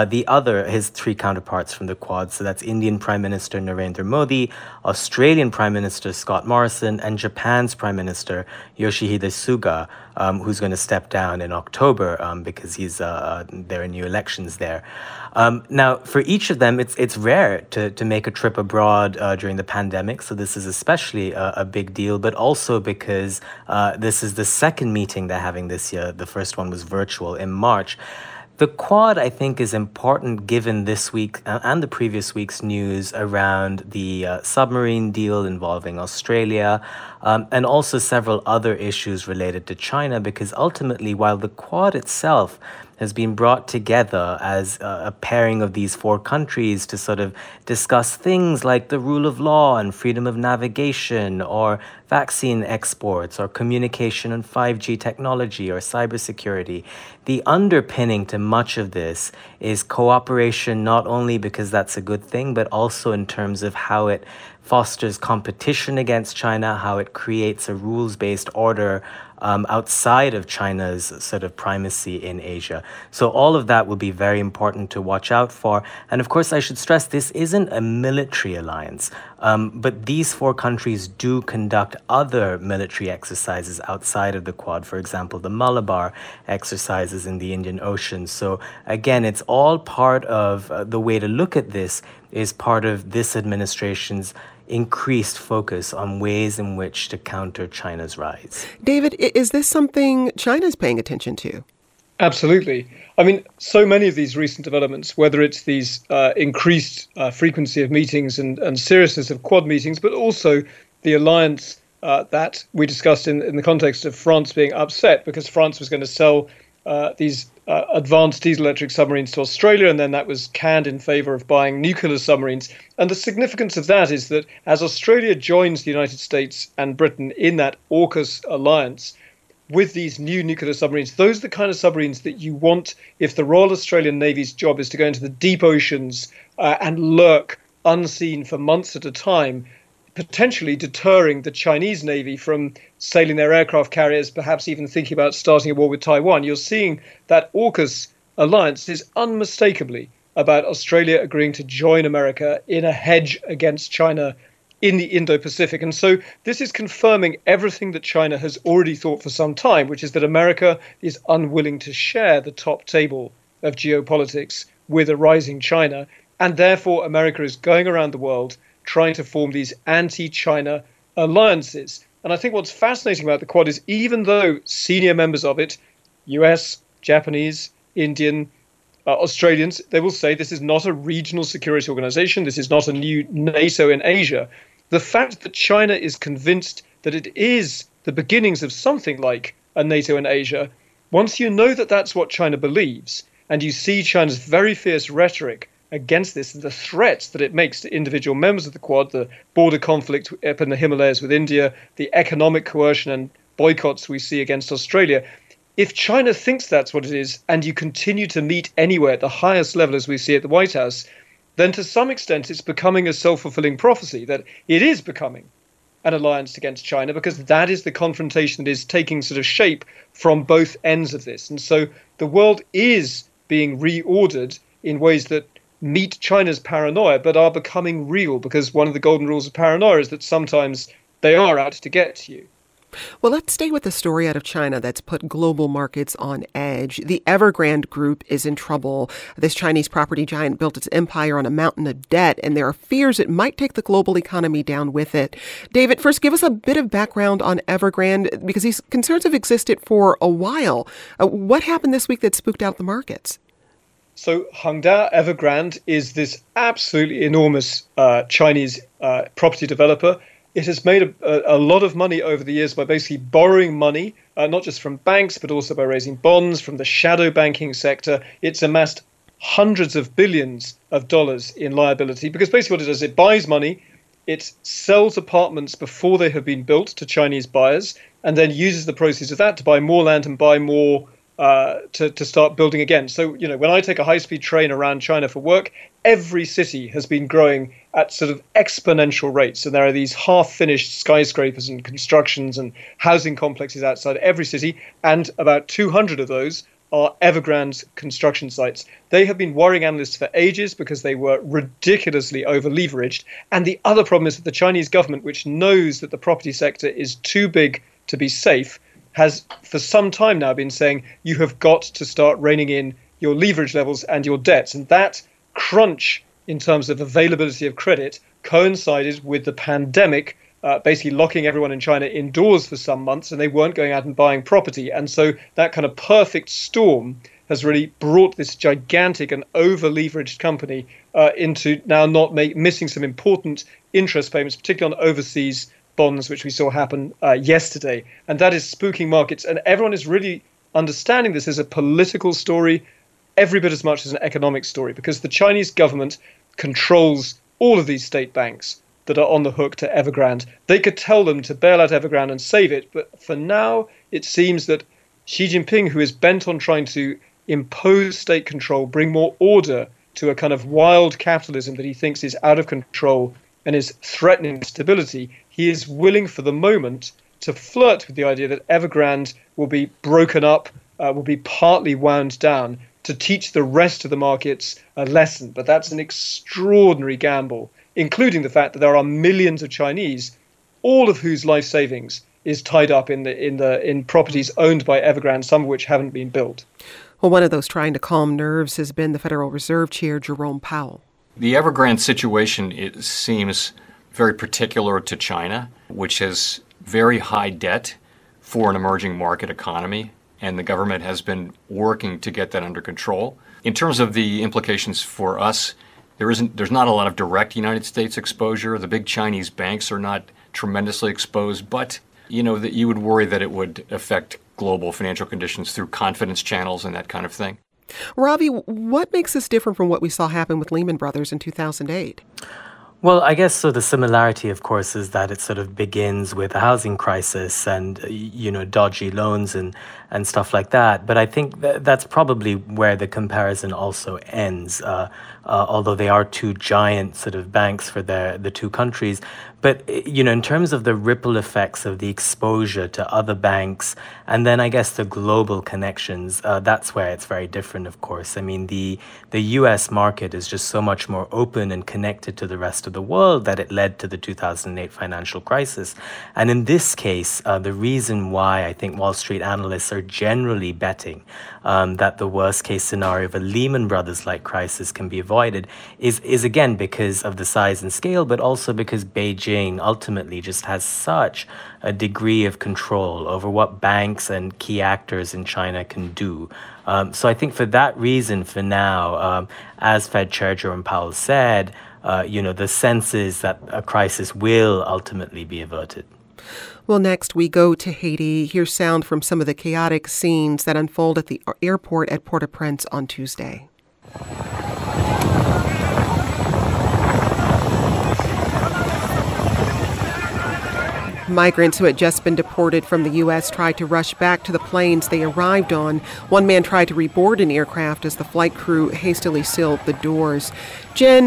his 3 counterparts from the Quad. So that's Indian Prime Minister Narendra Modi, Australian Prime Minister Scott Morrison, and Japan's Prime Minister Yoshihide Suga, who's going to step down in October because there are new elections there. Now, for each of them, it's rare to make a trip abroad during the pandemic, so this is especially a big deal, but also because this is the second meeting they're having this year. The first one was virtual in March. The Quad, I think, is important given this week and the previous week's news around the submarine deal involving Australia, and also several other issues related to China, because ultimately, while the Quad itself has been brought together as a pairing of these 4 countries to sort of discuss things like the rule of law and freedom of navigation, or vaccine exports, or communication and 5G technology, or cybersecurity. The underpinning to much of this is cooperation, not only because that's a good thing, but also in terms of how it fosters competition against China, how it creates a rules-based order outside of China's sort of primacy in Asia. So all of that will be very important to watch out for. And of course, I should stress this isn't a military alliance, but these four countries do conduct other military exercises outside of the Quad. For example, the Malabar exercises in the Indian Ocean. So again, it's all part of the way to look at this is part of this administration's increased focus on ways in which to counter China's rise. David, is this something China's paying attention to? Absolutely. I mean, so many of these recent developments, whether it's these increased frequency of meetings and seriousness of Quad meetings, but also the alliance that we discussed in the context of France being upset because France was going to sell these advanced diesel-electric submarines to Australia, and then that was canned in favour of buying nuclear submarines. And the significance of that is that as Australia joins the United States and Britain in that AUKUS alliance with these new nuclear submarines, those are the kind of submarines that you want if the Royal Australian Navy's job is to go into the deep oceans and lurk unseen for months at a time, potentially deterring the Chinese Navy from sailing their aircraft carriers, perhaps even thinking about starting a war with Taiwan. You're seeing that AUKUS alliance is unmistakably about Australia agreeing to join America in a hedge against China in the Indo-Pacific. And so this is confirming everything that China has already thought for some time, which is that America is unwilling to share the top table of geopolitics with a rising China. And therefore, America is going around the world trying to form these anti-China alliances. And I think what's fascinating about the Quad is even though senior members of it, US, Japanese, Indian, Australians, they will say this is not a regional security organization, this is not a new NATO in Asia. The fact that China is convinced that it is the beginnings of something like a NATO in Asia, once you know that that's what China believes, and you see China's very fierce rhetoric against this, the threats that it makes to individual members of the Quad, the border conflict up in the Himalayas with India, the economic coercion and boycotts we see against Australia. If China thinks that's what it is, and you continue to meet anywhere at the highest level as we see at the White House, then to some extent it's becoming a self-fulfilling prophecy that it is becoming an alliance against China, because that is the confrontation that is taking sort of shape from both ends of this. And so the world is being reordered in ways that meet China's paranoia, but are becoming real, because one of the golden rules of paranoia is that sometimes they are out to get to you. Well, let's stay with the story out of China that's put global markets on edge. The Evergrande Group is in trouble. This Chinese property giant built its empire on a mountain of debt, and there are fears it might take the global economy down with it. David, first give us a bit of background on Evergrande, because these concerns have existed for a while. What happened this week that spooked out the markets? So Hengda Evergrande is this absolutely enormous Chinese property developer. It has made a lot of money over the years by basically borrowing money, not just from banks, but also by raising bonds from the shadow banking sector. It's amassed hundreds of billions of dollars in liability, because basically what it does, it buys money, it sells apartments before they have been built to Chinese buyers, and then uses the proceeds of that to buy more land and buy more to start building again. So, you know, when I take a high-speed train around China for work, every city has been growing at sort of exponential rates. And there are these half-finished skyscrapers and constructions and housing complexes outside every city. And about 200 of those are Evergrande construction sites. They have been worrying analysts for ages because they were ridiculously over-leveraged. And the other problem is that the Chinese government, which knows that the property sector is too big to be safe, has for some time now been saying you have got to start reining in your leverage levels and your debts. And that crunch in terms of availability of credit coincided with the pandemic, basically locking everyone in China indoors for some months, and they weren't going out and buying property. And so that kind of perfect storm has really brought this gigantic and over-leveraged company into now not missing some important interest payments, particularly on overseas bonds, which we saw happen yesterday. And that is spooking markets. And everyone is really understanding this as a political story every bit as much as an economic story, because the Chinese government controls all of these state banks that are on the hook to Evergrande. They could tell them to bail out Evergrande and save it. But for now, it seems that Xi Jinping, who is bent on trying to impose state control, bring more order to a kind of wild capitalism that he thinks is out of control and is threatening stability, he is willing for the moment to flirt with the idea that Evergrande will be broken up, will be partly wound down to teach the rest of the markets a lesson. But that's an extraordinary gamble, including the fact that there are millions of Chinese, all of whose life savings is tied up in properties owned by Evergrande, some of which haven't been built. Well, one of those trying to calm nerves has been the Federal Reserve Chair, Jerome Powell. The Evergrande situation, it seems very particular to China, which has very high debt for an emerging market economy, and the government has been working to get that under control. In terms of the implications for us, there's not a lot of direct United States exposure. The big Chinese banks are not tremendously exposed, but that you would worry that it would affect global financial conditions through confidence channels and that kind of thing. Ravi, what makes this different from what we saw happen with Lehman Brothers in 2008? Well, I guess so the similarity, of course, is that it sort of begins with a housing crisis and, dodgy loans and stuff like that. But I think that's probably where the comparison also ends, although they are two giant sort of banks for the two countries. But, in terms of the ripple effects of the exposure to other banks and then I guess the global connections, that's where it's very different, of course. I mean, the U.S. market is just so much more open and connected to the rest of the world that it led to the 2008 financial crisis. And in this case, the reason why I think Wall Street analysts are generally betting that the worst case scenario of a Lehman Brothers-like crisis can be avoided is again because of the size and scale, but also because Beijing ultimately just has such a degree of control over what banks and key actors in China can do. So I think for that reason, for now, as Fed Chair Jerome Powell said, the sense is that a crisis will ultimately be averted. Well, next we go to Haiti. Here's sound from some of the chaotic scenes that unfold at the airport at Port-au-Prince on Tuesday. Migrants who had just been deported from the U.S. tried to rush back to the planes they arrived on. One man tried to reboard an aircraft as the flight crew hastily sealed the doors. Jen,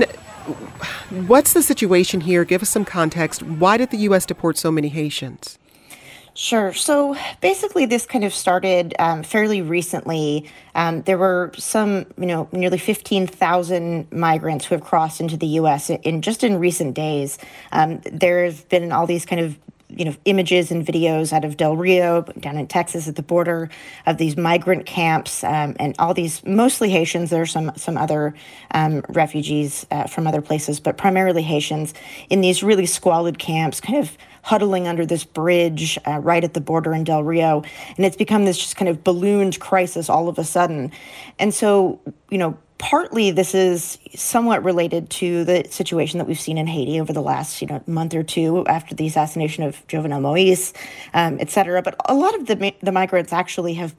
what's the situation here? Give us some context. Why did the U.S. deport so many Haitians? Sure. So basically, this kind of started fairly recently. There were some, nearly 15,000 migrants who have crossed into the U.S. in recent days. There have been all these kind of images and videos out of Del Rio down in Texas at the border of these migrant camps and all these mostly Haitians. There are some other refugees from other places, but primarily Haitians in these really squalid camps, kind of huddling under this bridge right at the border in Del Rio. And it's become this just kind of ballooned crisis all of a sudden. And so, partly this is somewhat related to the situation that we've seen in Haiti over the last, month or two after the assassination of Jovenel Moïse, et cetera. But a lot of the migrants actually have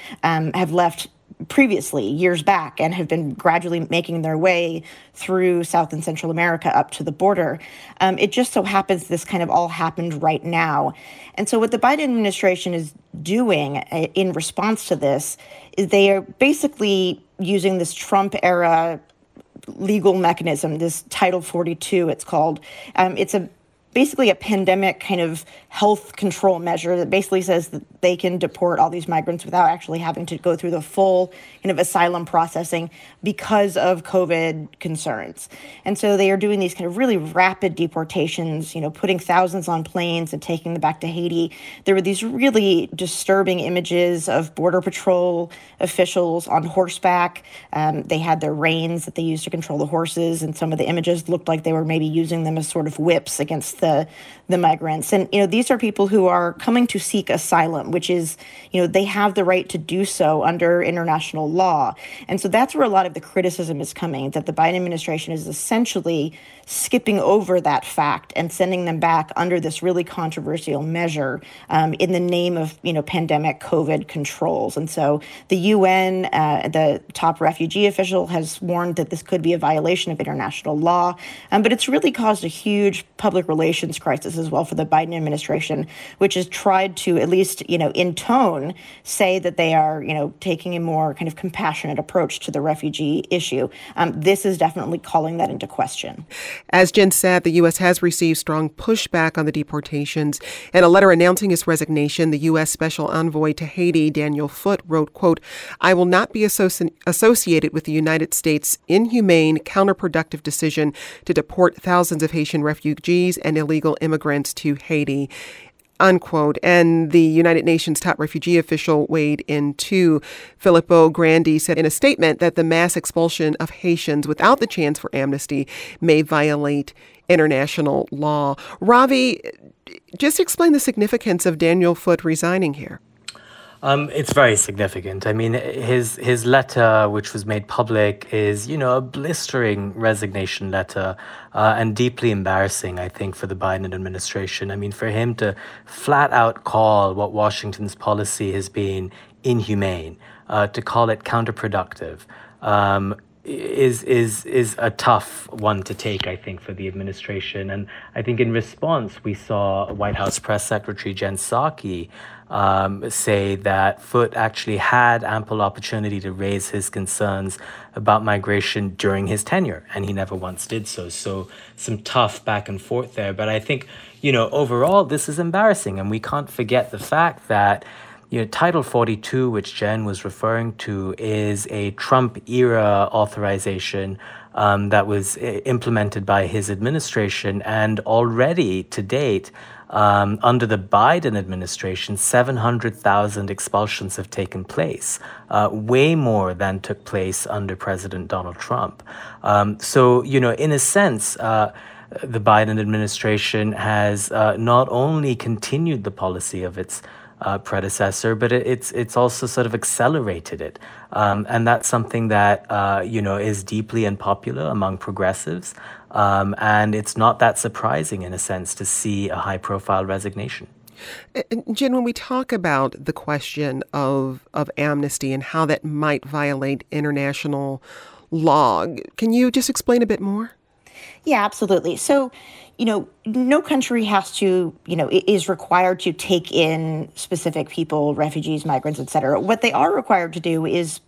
left previously, years back, and have been gradually making their way through South and Central America up to the border. It just so happens this kind of all happened right now. And so what the Biden administration is doing in response to this is they are basically using this Trump-era legal mechanism, this Title 42, it's called. It's basically a pandemic kind of health control measure that basically says that they can deport all these migrants without actually having to go through the full kind of asylum processing because of COVID concerns. And so they are doing these kind of really rapid deportations, putting thousands on planes and taking them back to Haiti. There were these really disturbing images of Border Patrol officials on horseback. They had their reins that they used to control the horses, and some of the images looked like they were maybe using them as sort of whips against the migrants. And, these are people who are coming to seek asylum, which is, they have the right to do so under international law. And so that's where a lot of the criticism is coming, that the Biden administration is essentially skipping over that fact and sending them back under this really controversial measure in the name of, pandemic COVID controls. And so the UN, the top refugee official, has warned that this could be a violation of international law. But it's really caused a huge public relations relations crisis as well for the Biden administration, which has tried to, at least, in tone, say that they are, taking a more kind of compassionate approach to the refugee issue. This is definitely calling that into question. As Jen said, the U.S. has received strong pushback on the deportations. In a letter announcing his resignation, the U.S. Special Envoy to Haiti, Daniel Foote, wrote, quote, "I will not be associated with the United States' inhumane, counterproductive decision to deport thousands of Haitian refugees and illegal immigrants to Haiti," unquote. And the United Nations top refugee official weighed in too. Filippo Grandi said in a statement that the mass expulsion of Haitians without the chance for amnesty may violate international law. Ravi, just explain the significance of Daniel Foote resigning here. It's very significant. I mean, his letter, which was made public, is, a blistering resignation letter and deeply embarrassing, I think, for the Biden administration. I mean, for him to flat out call what Washington's policy has been inhumane, to call it counterproductive, is a tough one to take, I think, for the administration. And I think in response, we saw White House Press Secretary Jen Psaki say that Foote actually had ample opportunity to raise his concerns about migration during his tenure, and he never once did so. So some tough back and forth there. But I think, overall, this is embarrassing, and we can't forget the fact that Title 42, which Jen was referring to, is a Trump-era authorization that was implemented by his administration. And already, to date, under the Biden administration, 700,000 expulsions have taken place, way more than took place under President Donald Trump. So, in a sense, the Biden administration has not only continued the policy of its predecessor, but it's also sort of accelerated it. And that's something that, is deeply unpopular among progressives. And it's not that surprising, in a sense, to see a high-profile resignation. Jen, when we talk about the question of amnesty and how that might violate international law, can you just explain a bit more? Yeah, absolutely. So, no country has to, is required to take in specific people, refugees, migrants, et cetera. What they are required to do is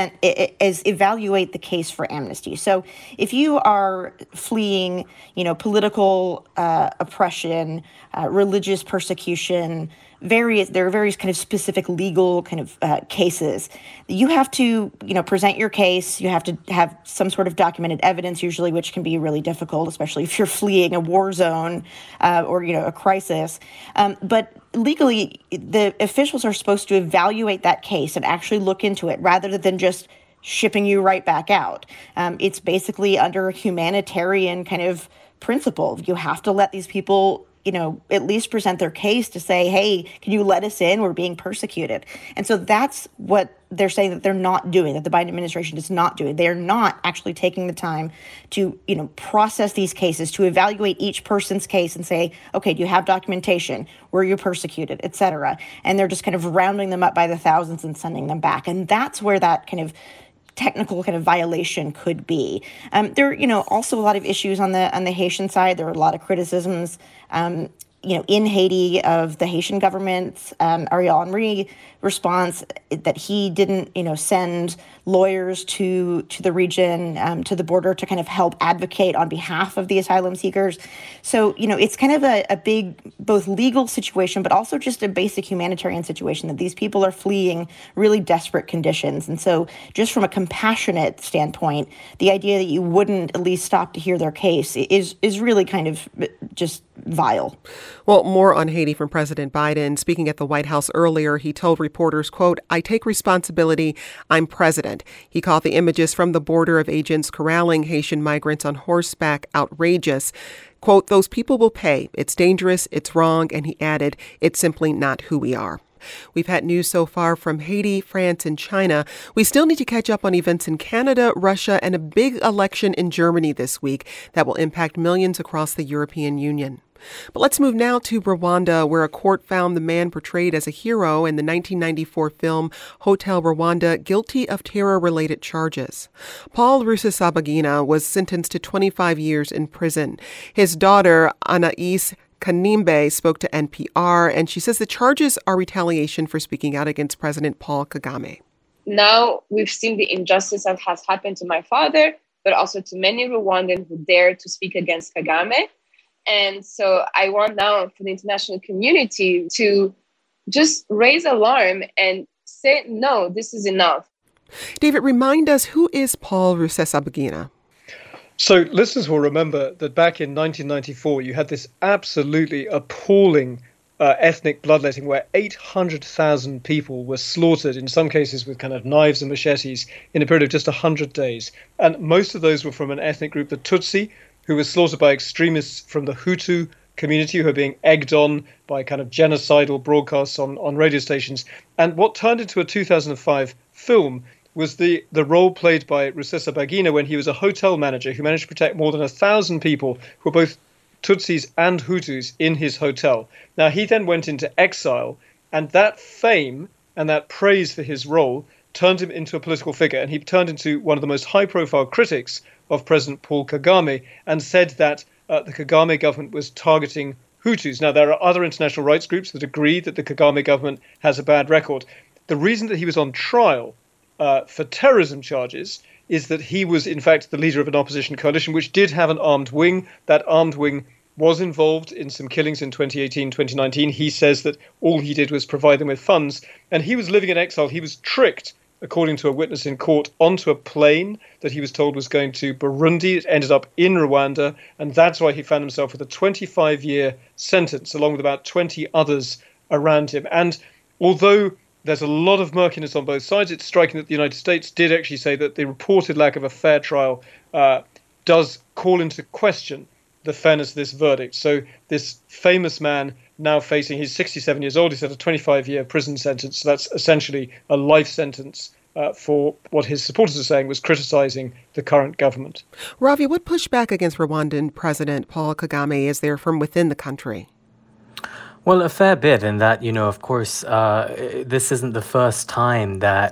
evaluate the case for amnesty. So if you are fleeing, political oppression, religious persecution, there are various kind of specific legal kind of cases. You have to, present your case. You have to have some sort of documented evidence, usually, which can be really difficult, especially if you're fleeing a war zone or, a crisis. But legally, the officials are supposed to evaluate that case and actually look into it rather than just shipping you right back out. It's basically under a humanitarian kind of principle. You have to let these people at least present their case to say, hey, can you let us in? We're being persecuted. And so that's what they're saying that they're not doing, that the Biden administration is not doing. They are not actually taking the time to, process these cases, to evaluate each person's case and say, okay, do you have documentation? Were you persecuted, et cetera? And they're just kind of rounding them up by the thousands and sending them back. And that's where that kind of technical kind of violation could be. There are, also a lot of issues on the Haitian side. There are a lot of criticisms, in Haiti of the Haitian government's Ariel Henry response that he didn't, send lawyers to the region, to the border to kind of help advocate on behalf of the asylum seekers. So, it's kind of a big, both legal situation, but also just a basic humanitarian situation that these people are fleeing really desperate conditions. And so just from a compassionate standpoint, the idea that you wouldn't at least stop to hear their case is really kind of just vile. Well, more on Haiti from President Biden. Speaking at the White House earlier, he told reporters, quote, "I take responsibility. I'm president." He called the images from the border of agents corralling Haitian migrants on horseback outrageous. Quote, "Those people will pay. It's dangerous. It's wrong." And he added, "It's simply not who we are." We've had news so far from Haiti, France, and China. We still need to catch up on events in Canada, Russia, and a big election in Germany this week that will impact millions across the European Union. But let's move now to Rwanda, where a court found the man portrayed as a hero in the 1994 film Hotel Rwanda guilty of terror-related charges. Paul Rusesabagina was sentenced to 25 years in prison. His daughter, Anais Kanimbe, spoke to NPR, and she says the charges are retaliation for speaking out against President Paul Kagame. Now we've seen the injustice that has happened to my father, but also to many Rwandans who dare to speak against Kagame. And so I want now for the international community to just raise alarm and say, no, this is enough. David, remind us, who is Paul Rusesabagina? So listeners will remember that back in 1994, you had this absolutely appalling ethnic bloodletting where 800,000 people were slaughtered, in some cases with kind of knives and machetes, in a period of just 100 days. And most of those were from an ethnic group, the Tutsi, who was slaughtered by extremists from the Hutu community who are being egged on by kind of genocidal broadcasts on radio stations. And what turned into a 2005 film was the role played by Rusesabagina when he was a hotel manager who managed to protect more than 1,000 people who were both Tutsis and Hutus in his hotel. Now, he then went into exile, and that fame and that praise for his role turned him into a political figure, and he turned into one of the most high-profile critics of President Paul Kagame and said that the Kagame government was targeting Hutus. Now, there are other international rights groups that agree that the Kagame government has a bad record. The reason that he was on trial for terrorism charges is that he was, in fact, the leader of an opposition coalition, which did have an armed wing. That armed wing was involved in some killings in 2018, 2019. He says that all he did was provide them with funds. And he was living in exile. He was tricked, according to a witness in court, onto a plane that he was told was going to Burundi. It ended up in Rwanda. And that's why he found himself with a 25-year sentence, along with about 20 others around him. And although there's a lot of murkiness on both sides, it's striking that the United States did actually say that the reported lack of a fair trial does call into question the fairness of this verdict. So this famous man now facing, he's 67 years old, he's had a 25-year prison sentence. So that's essentially a life sentence for what his supporters are saying was criticizing the current government. Ravi, what pushback against Rwandan President Paul Kagame is there from within the country? Well, a fair bit in that, of course, this isn't the first time that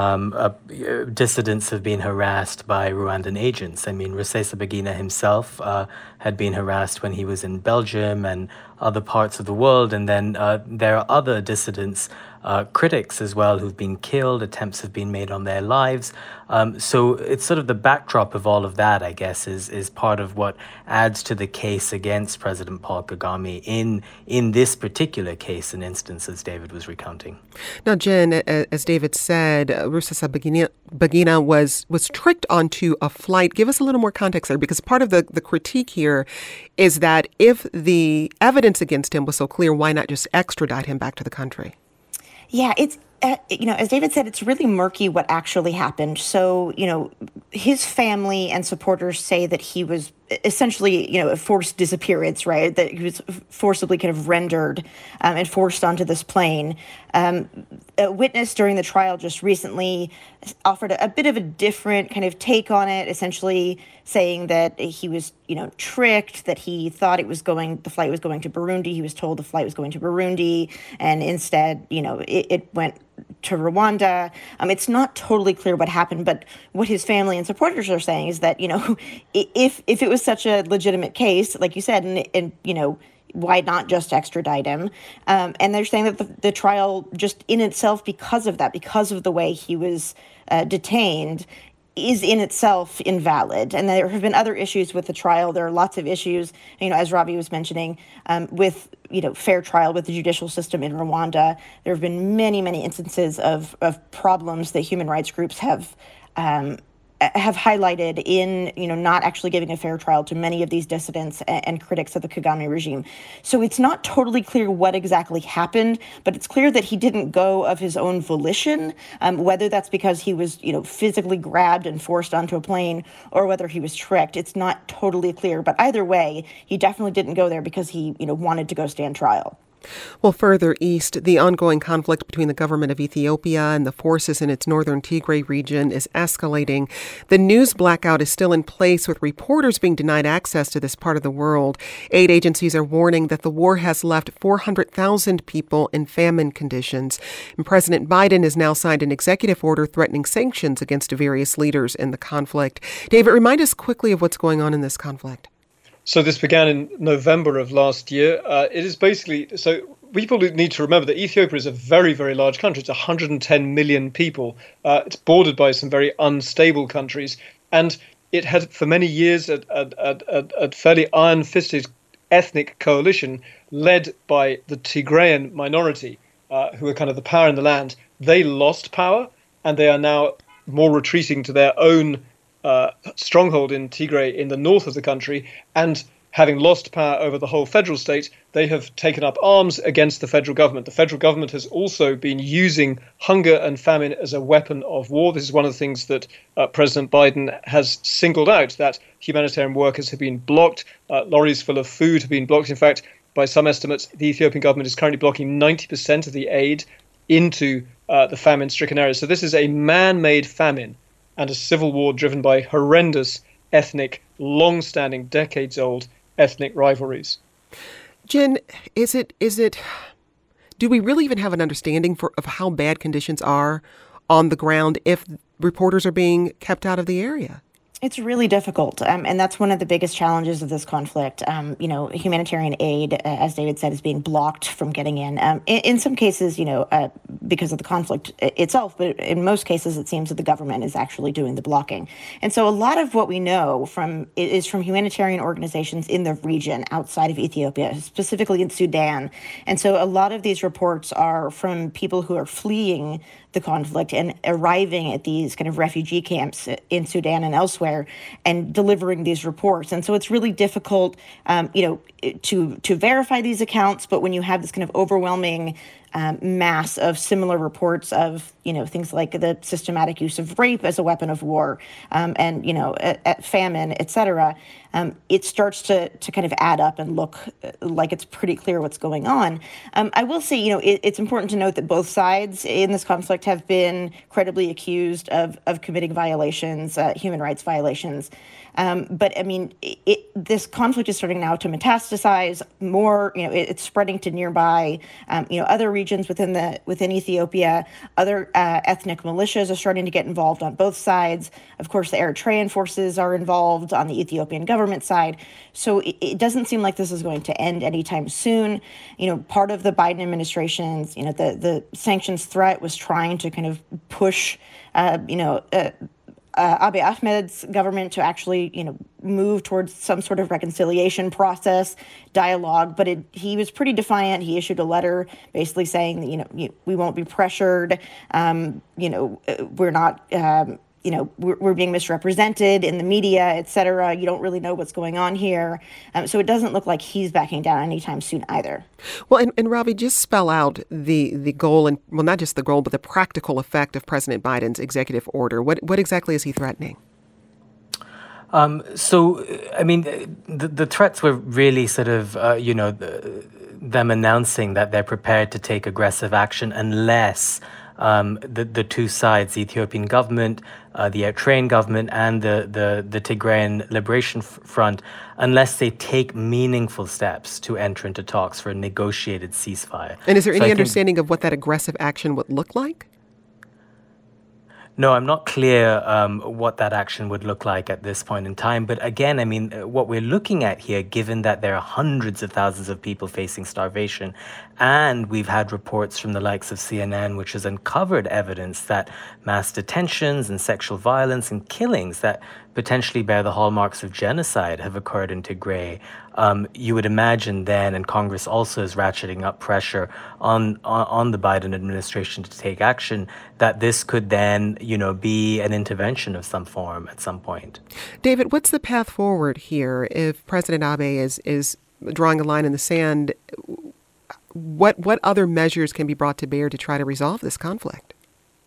dissidents have been harassed by Rwandan agents. I mean, Rusesabagina himself had been harassed when he was in Belgium and other parts of the world. And then there are other dissidents, critics as well, who've been killed. Attempts have been made on their lives. So it's sort of the backdrop of all of that, I guess, is part of what adds to the case against President Paul Kagame in this particular case and instance, as David was recounting. Now, Jen, as David said, Rusesabagina was tricked onto a flight. Give us a little more context there, because part of the critique here is that if the evidence against him was so clear, why not just extradite him back to the country? Yeah, it's, as David said, it's really murky what actually happened. So, his family and supporters say that he was essentially, a forced disappearance, right? That he was forcibly kind of rendered and forced onto this plane. A witness during the trial just recently offered a bit of a different kind of take on it, essentially saying that he was, tricked, that he thought the flight was going to Burundi. He was told the flight was going to Burundi, and instead, it went to Rwanda. It's not totally clear what happened, but what his family and supporters are saying is that, if it was such a legitimate case, like you said, and why not just extradite him? And they're saying that the trial just in itself, because of that, because of the way he was detained, is in itself invalid. And there have been other issues with the trial. There are lots of issues, as Ravi was mentioning, with, fair trial with the judicial system in Rwanda. There have been many, many instances of problems that human rights groups have highlighted in, not actually giving a fair trial to many of these dissidents and critics of the Kagame regime. So it's not totally clear what exactly happened, but it's clear that he didn't go of his own volition, whether that's because he was, physically grabbed and forced onto a plane or whether he was tricked. It's not totally clear, but either way, he definitely didn't go there because he, wanted to go stand trial. Well, further east, the ongoing conflict between the government of Ethiopia and the forces in its northern Tigray region is escalating. The news blackout is still in place, with reporters being denied access to this part of the world. Aid agencies are warning that the war has left 400,000 people in famine conditions. And President Biden has now signed an executive order threatening sanctions against various leaders in the conflict. David, remind us quickly of what's going on in this conflict. So this began in November of last year. It is basically, so people need to remember that Ethiopia is a very, very large country. It's 110 million people. It's bordered by some very unstable countries. And it had for many years a fairly iron-fisted ethnic coalition led by the Tigrayan minority, who are kind of the power in the land. They lost power, and they are now more retreating to their own stronghold in Tigray in the north of the country, and having lost power over the whole federal state, they have taken up arms against the federal government. The federal government has also been using hunger and famine as a weapon of war. This is one of the things that President Biden has singled out, that humanitarian workers have been blocked, lorries full of food have been blocked. In fact, by some estimates, the Ethiopian government is currently blocking 90% of the aid into the famine-stricken areas. So this is a man-made famine and a civil war driven by horrendous ethnic, long-standing, decades-old ethnic rivalries. Jen, do we really even have an understanding of how bad conditions are on the ground if reporters are being kept out of the area? It's really difficult, and that's one of the biggest challenges of this conflict. Humanitarian aid, as David said, is being blocked from getting in. In some cases, because of the conflict itself, but in most cases, it seems that the government is actually doing the blocking. And so a lot of what we know is from humanitarian organizations in the region outside of Ethiopia, specifically in Sudan. And so a lot of these reports are from people who are fleeing the conflict and arriving at these kind of refugee camps in Sudan and elsewhere and delivering these reports. And so it's really difficult, to verify these accounts. But when you have this kind of overwhelming mass of similar reports of, things like the systematic use of rape as a weapon of war, and, at famine, et cetera, it starts to kind of add up and look like it's pretty clear what's going on. I will say, it's important to note that both sides in this conflict have been credibly accused of committing violations, human rights violations. But I mean, this conflict is starting now to metastasize more. It's spreading to nearby, other regions within Ethiopia. Other ethnic militias are starting to get involved on both sides. Of course, the Eritrean forces are involved on the Ethiopian government side. So it doesn't seem like this is going to end anytime soon. Part of the Biden administration's, the sanctions threat was trying to kind of push, Abiy Ahmed's government to actually, move towards some sort of reconciliation process, dialogue. But he was pretty defiant. He issued a letter basically saying that, we won't be pressured. We're not, we're being misrepresented in the media, et cetera. You don't really know what's going on here. So it doesn't look like he's backing down anytime soon either. Well, and Ravi, just spell out the goal, and well, not just the goal, but the practical effect of President Biden's executive order. What exactly is he threatening? The threats were really sort of, them announcing that they're prepared to take aggressive action unless the two sides, the Ethiopian government, the Eritrean government, and the Tigrayan Liberation Front, unless they take meaningful steps to enter into talks for a negotiated ceasefire. And is there any understanding of what that aggressive action would look like? No, I'm not clear what that action would look like at this point in time. But again, what we're looking at here, given that there are hundreds of thousands of people facing starvation, and we've had reports from the likes of CNN, which has uncovered evidence that mass detentions and sexual violence and killings that potentially bear the hallmarks of genocide have occurred in Tigray. You would imagine then, and Congress also is ratcheting up pressure on the Biden administration to take action, that this could then, be an intervention of some form at some point. David, what's the path forward here if President Abe is drawing a line in the sand? What other measures can be brought to bear to try to resolve this conflict?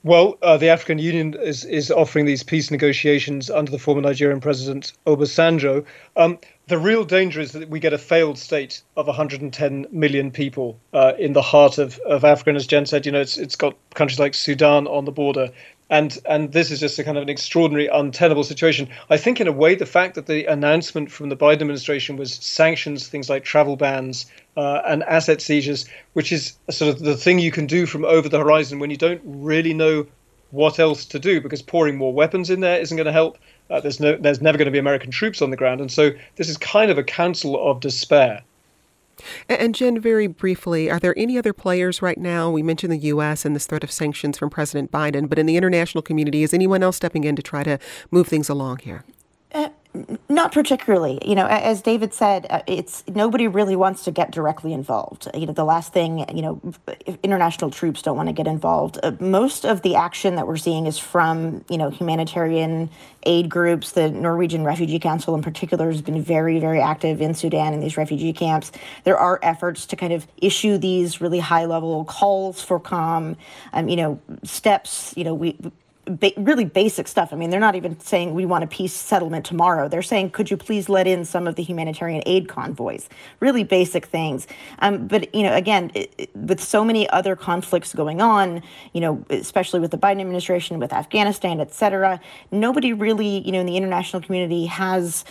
Well, the African Union is offering these peace negotiations under the former Nigerian president Obasanjo. The real danger is that we get a failed state of 110 million people in the heart of Africa. And as Jen said, it's got countries like Sudan on the border. And this is just a kind of an extraordinary, untenable situation. I think in a way, the fact that the announcement from the Biden administration was sanctions, things like travel bans and asset seizures, which is sort of the thing you can do from over the horizon when you don't really know what else to do, because pouring more weapons in there isn't going to help. There's never going to be American troops on the ground. And so this is kind of a counsel of despair. And Jen, very briefly, are there any other players right now? We mentioned the U.S. and this threat of sanctions from President Biden, but in the international community, is anyone else stepping in to try to move things along here? Not particularly. As David said, it's nobody really wants to get directly involved. The last thing, international troops don't want to get involved. Most of the action that we're seeing is from, humanitarian aid groups. The Norwegian Refugee Council in particular has been very, very active in Sudan in these refugee camps. There are efforts to kind of issue these really high-level calls for calm, steps, really basic stuff. I mean, they're not even saying we want a peace settlement tomorrow. They're saying, could you please let in some of the humanitarian aid convoys? Really basic things. But, again, with so many other conflicts going on, especially with the Biden administration, with Afghanistan, et cetera, nobody really, in the international community has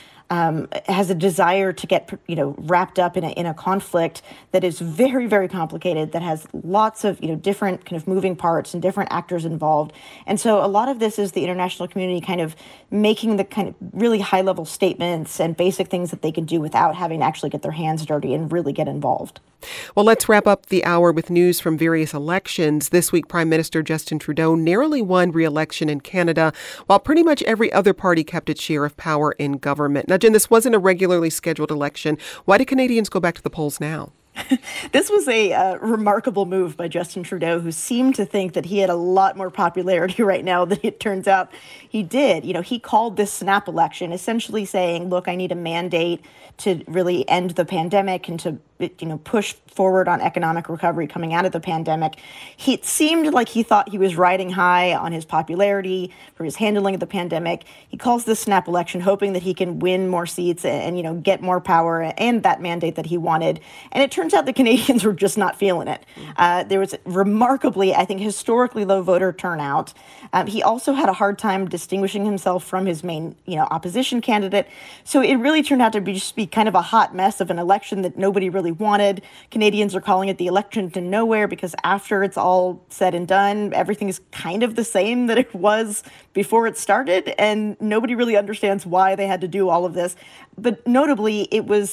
a desire to get, wrapped up in a conflict that is very, very complicated, that has lots of, different kind of moving parts and different actors involved. And so a lot of this is the international community kind of making the kind of really high level statements and basic things that they can do without having to actually get their hands dirty and really get involved. Well, let's wrap up the hour with news from various elections. This week, Prime Minister Justin Trudeau narrowly won re-election in Canada, while pretty much every other party kept its share of power in government. Now, Jen, this wasn't a regularly scheduled election. Why do Canadians go back to the polls now? This was a remarkable move by Justin Trudeau, who seemed to think that he had a lot more popularity right now than it turns out he did. He called this snap election, essentially saying, look, I need a mandate to really end the pandemic and to push forward on economic recovery coming out of the pandemic. It seemed like he thought he was riding high on his popularity for his handling of the pandemic. He calls this snap election, hoping that he can win more seats and get more power and that mandate that he wanted. And it turns out the Canadians were just not feeling it. There was remarkably, I think, historically low voter turnout. He also had a hard time distinguishing himself from his main, opposition candidate. So it really turned out to just be kind of a hot mess of an election that nobody really wanted. Canadians are calling it the election to nowhere because after it's all said and done, everything is kind of the same that it was before it started, and nobody really understands why they had to do all of this. But notably,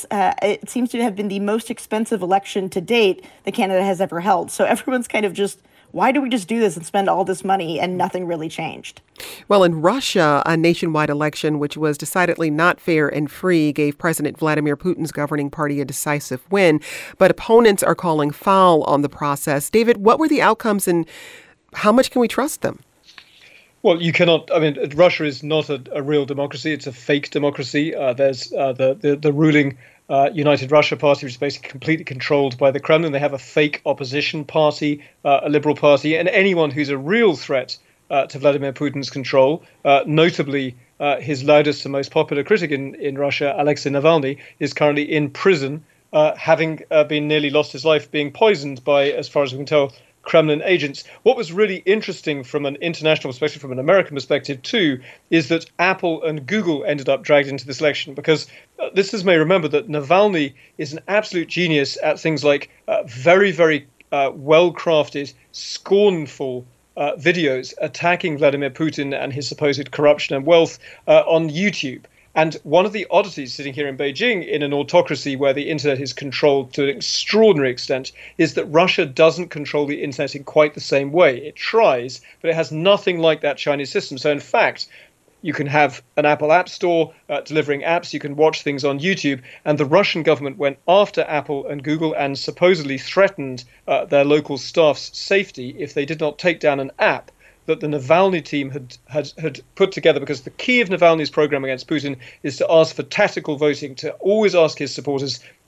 it seems to have been the most expensive election to date that Canada has ever held. So everyone's kind of just, why do we just do this and spend all this money and nothing really changed? Well, in Russia, a nationwide election, which was decidedly not fair and free, gave President Vladimir Putin's governing party a decisive win. But opponents are calling foul on the process. David, what were the outcomes and how much can we trust them? Well, you cannot. I mean, Russia is not a real democracy. It's a fake democracy. There's the ruling United Russia Party, which is basically completely controlled by the Kremlin. They have a fake opposition party, a liberal party, and anyone who's a real threat to Vladimir Putin's control, notably his loudest and most popular critic in Russia, Alexei Navalny, is currently in prison, having been nearly lost his life, being poisoned by, as far as we can tell, Kremlin agents. What was really interesting from an international perspective, from an American perspective too, is that Apple and Google ended up dragged into this election because listeners may remember that Navalny is an absolute genius at things like very, very well-crafted, scornful videos attacking Vladimir Putin and his supposed corruption and wealth on YouTube. And one of the oddities sitting here in Beijing, in an autocracy where the internet is controlled to an extraordinary extent, is that Russia doesn't control the internet in quite the same way. It tries, but it has nothing like that Chinese system. So in fact, you can have an Apple App Store delivering apps. You can watch things on YouTube. And the Russian government went after Apple and Google and supposedly threatened their local staff's safety if they did not take down an app that the Navalny team had put together, because the key of Navalny's program against Putin is to ask for tactical voting, to always ask his supporters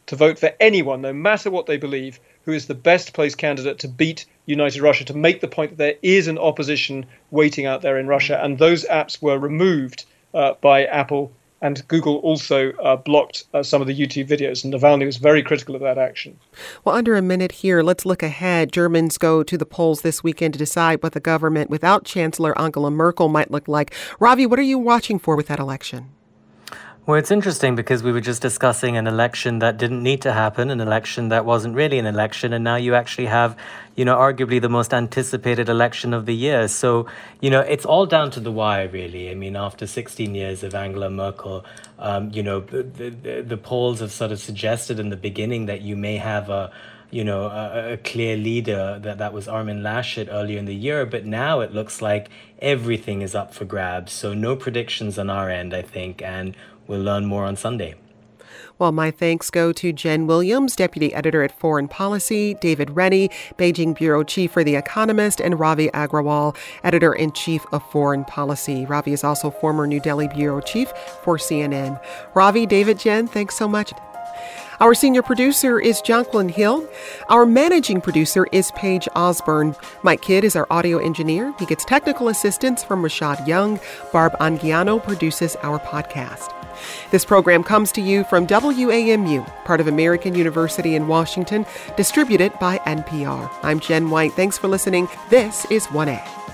to vote for anyone, no matter what they believe, who is the best placed candidate to beat United Russia, to make the point that there is an opposition waiting out there in Russia. And those apps were removed by Apple, and Google also blocked some of the YouTube videos. And Navalny was very critical of that action. Well, under a minute here, let's look ahead. Germans go to the polls this weekend to decide what the government without Chancellor Angela Merkel might look like. Ravi, what are you watching for with that election? Well, it's interesting because we were just discussing an election that didn't need to happen, an election that wasn't really an election, and now you actually have, arguably the most anticipated election of the year. So, it's all down to the wire, really. I mean, after 16 years of Angela Merkel, the polls have sort of suggested in the beginning that you may have a clear leader, that was Armin Laschet earlier in the year, but now it looks like everything is up for grabs. So no predictions on our end, I think, and we'll learn more on Sunday. Well, my thanks go to Jen Williams, Deputy Editor at Foreign Policy, David Rennie, Beijing Bureau Chief for The Economist, and Ravi Agrawal, Editor-in-Chief of Foreign Policy. Ravi is also former New Delhi Bureau Chief for CNN. Ravi, David, Jen, thanks so much. Our senior producer is Jonquilyn Hill. Our managing producer is Paige Osborne. Mike Kidd is our audio engineer. He gets technical assistance from Rashad Young. Barb Anguiano produces our podcast. This program comes to you from WAMU, part of American University in Washington, distributed by NPR. I'm Jen White. Thanks for listening. This is 1A.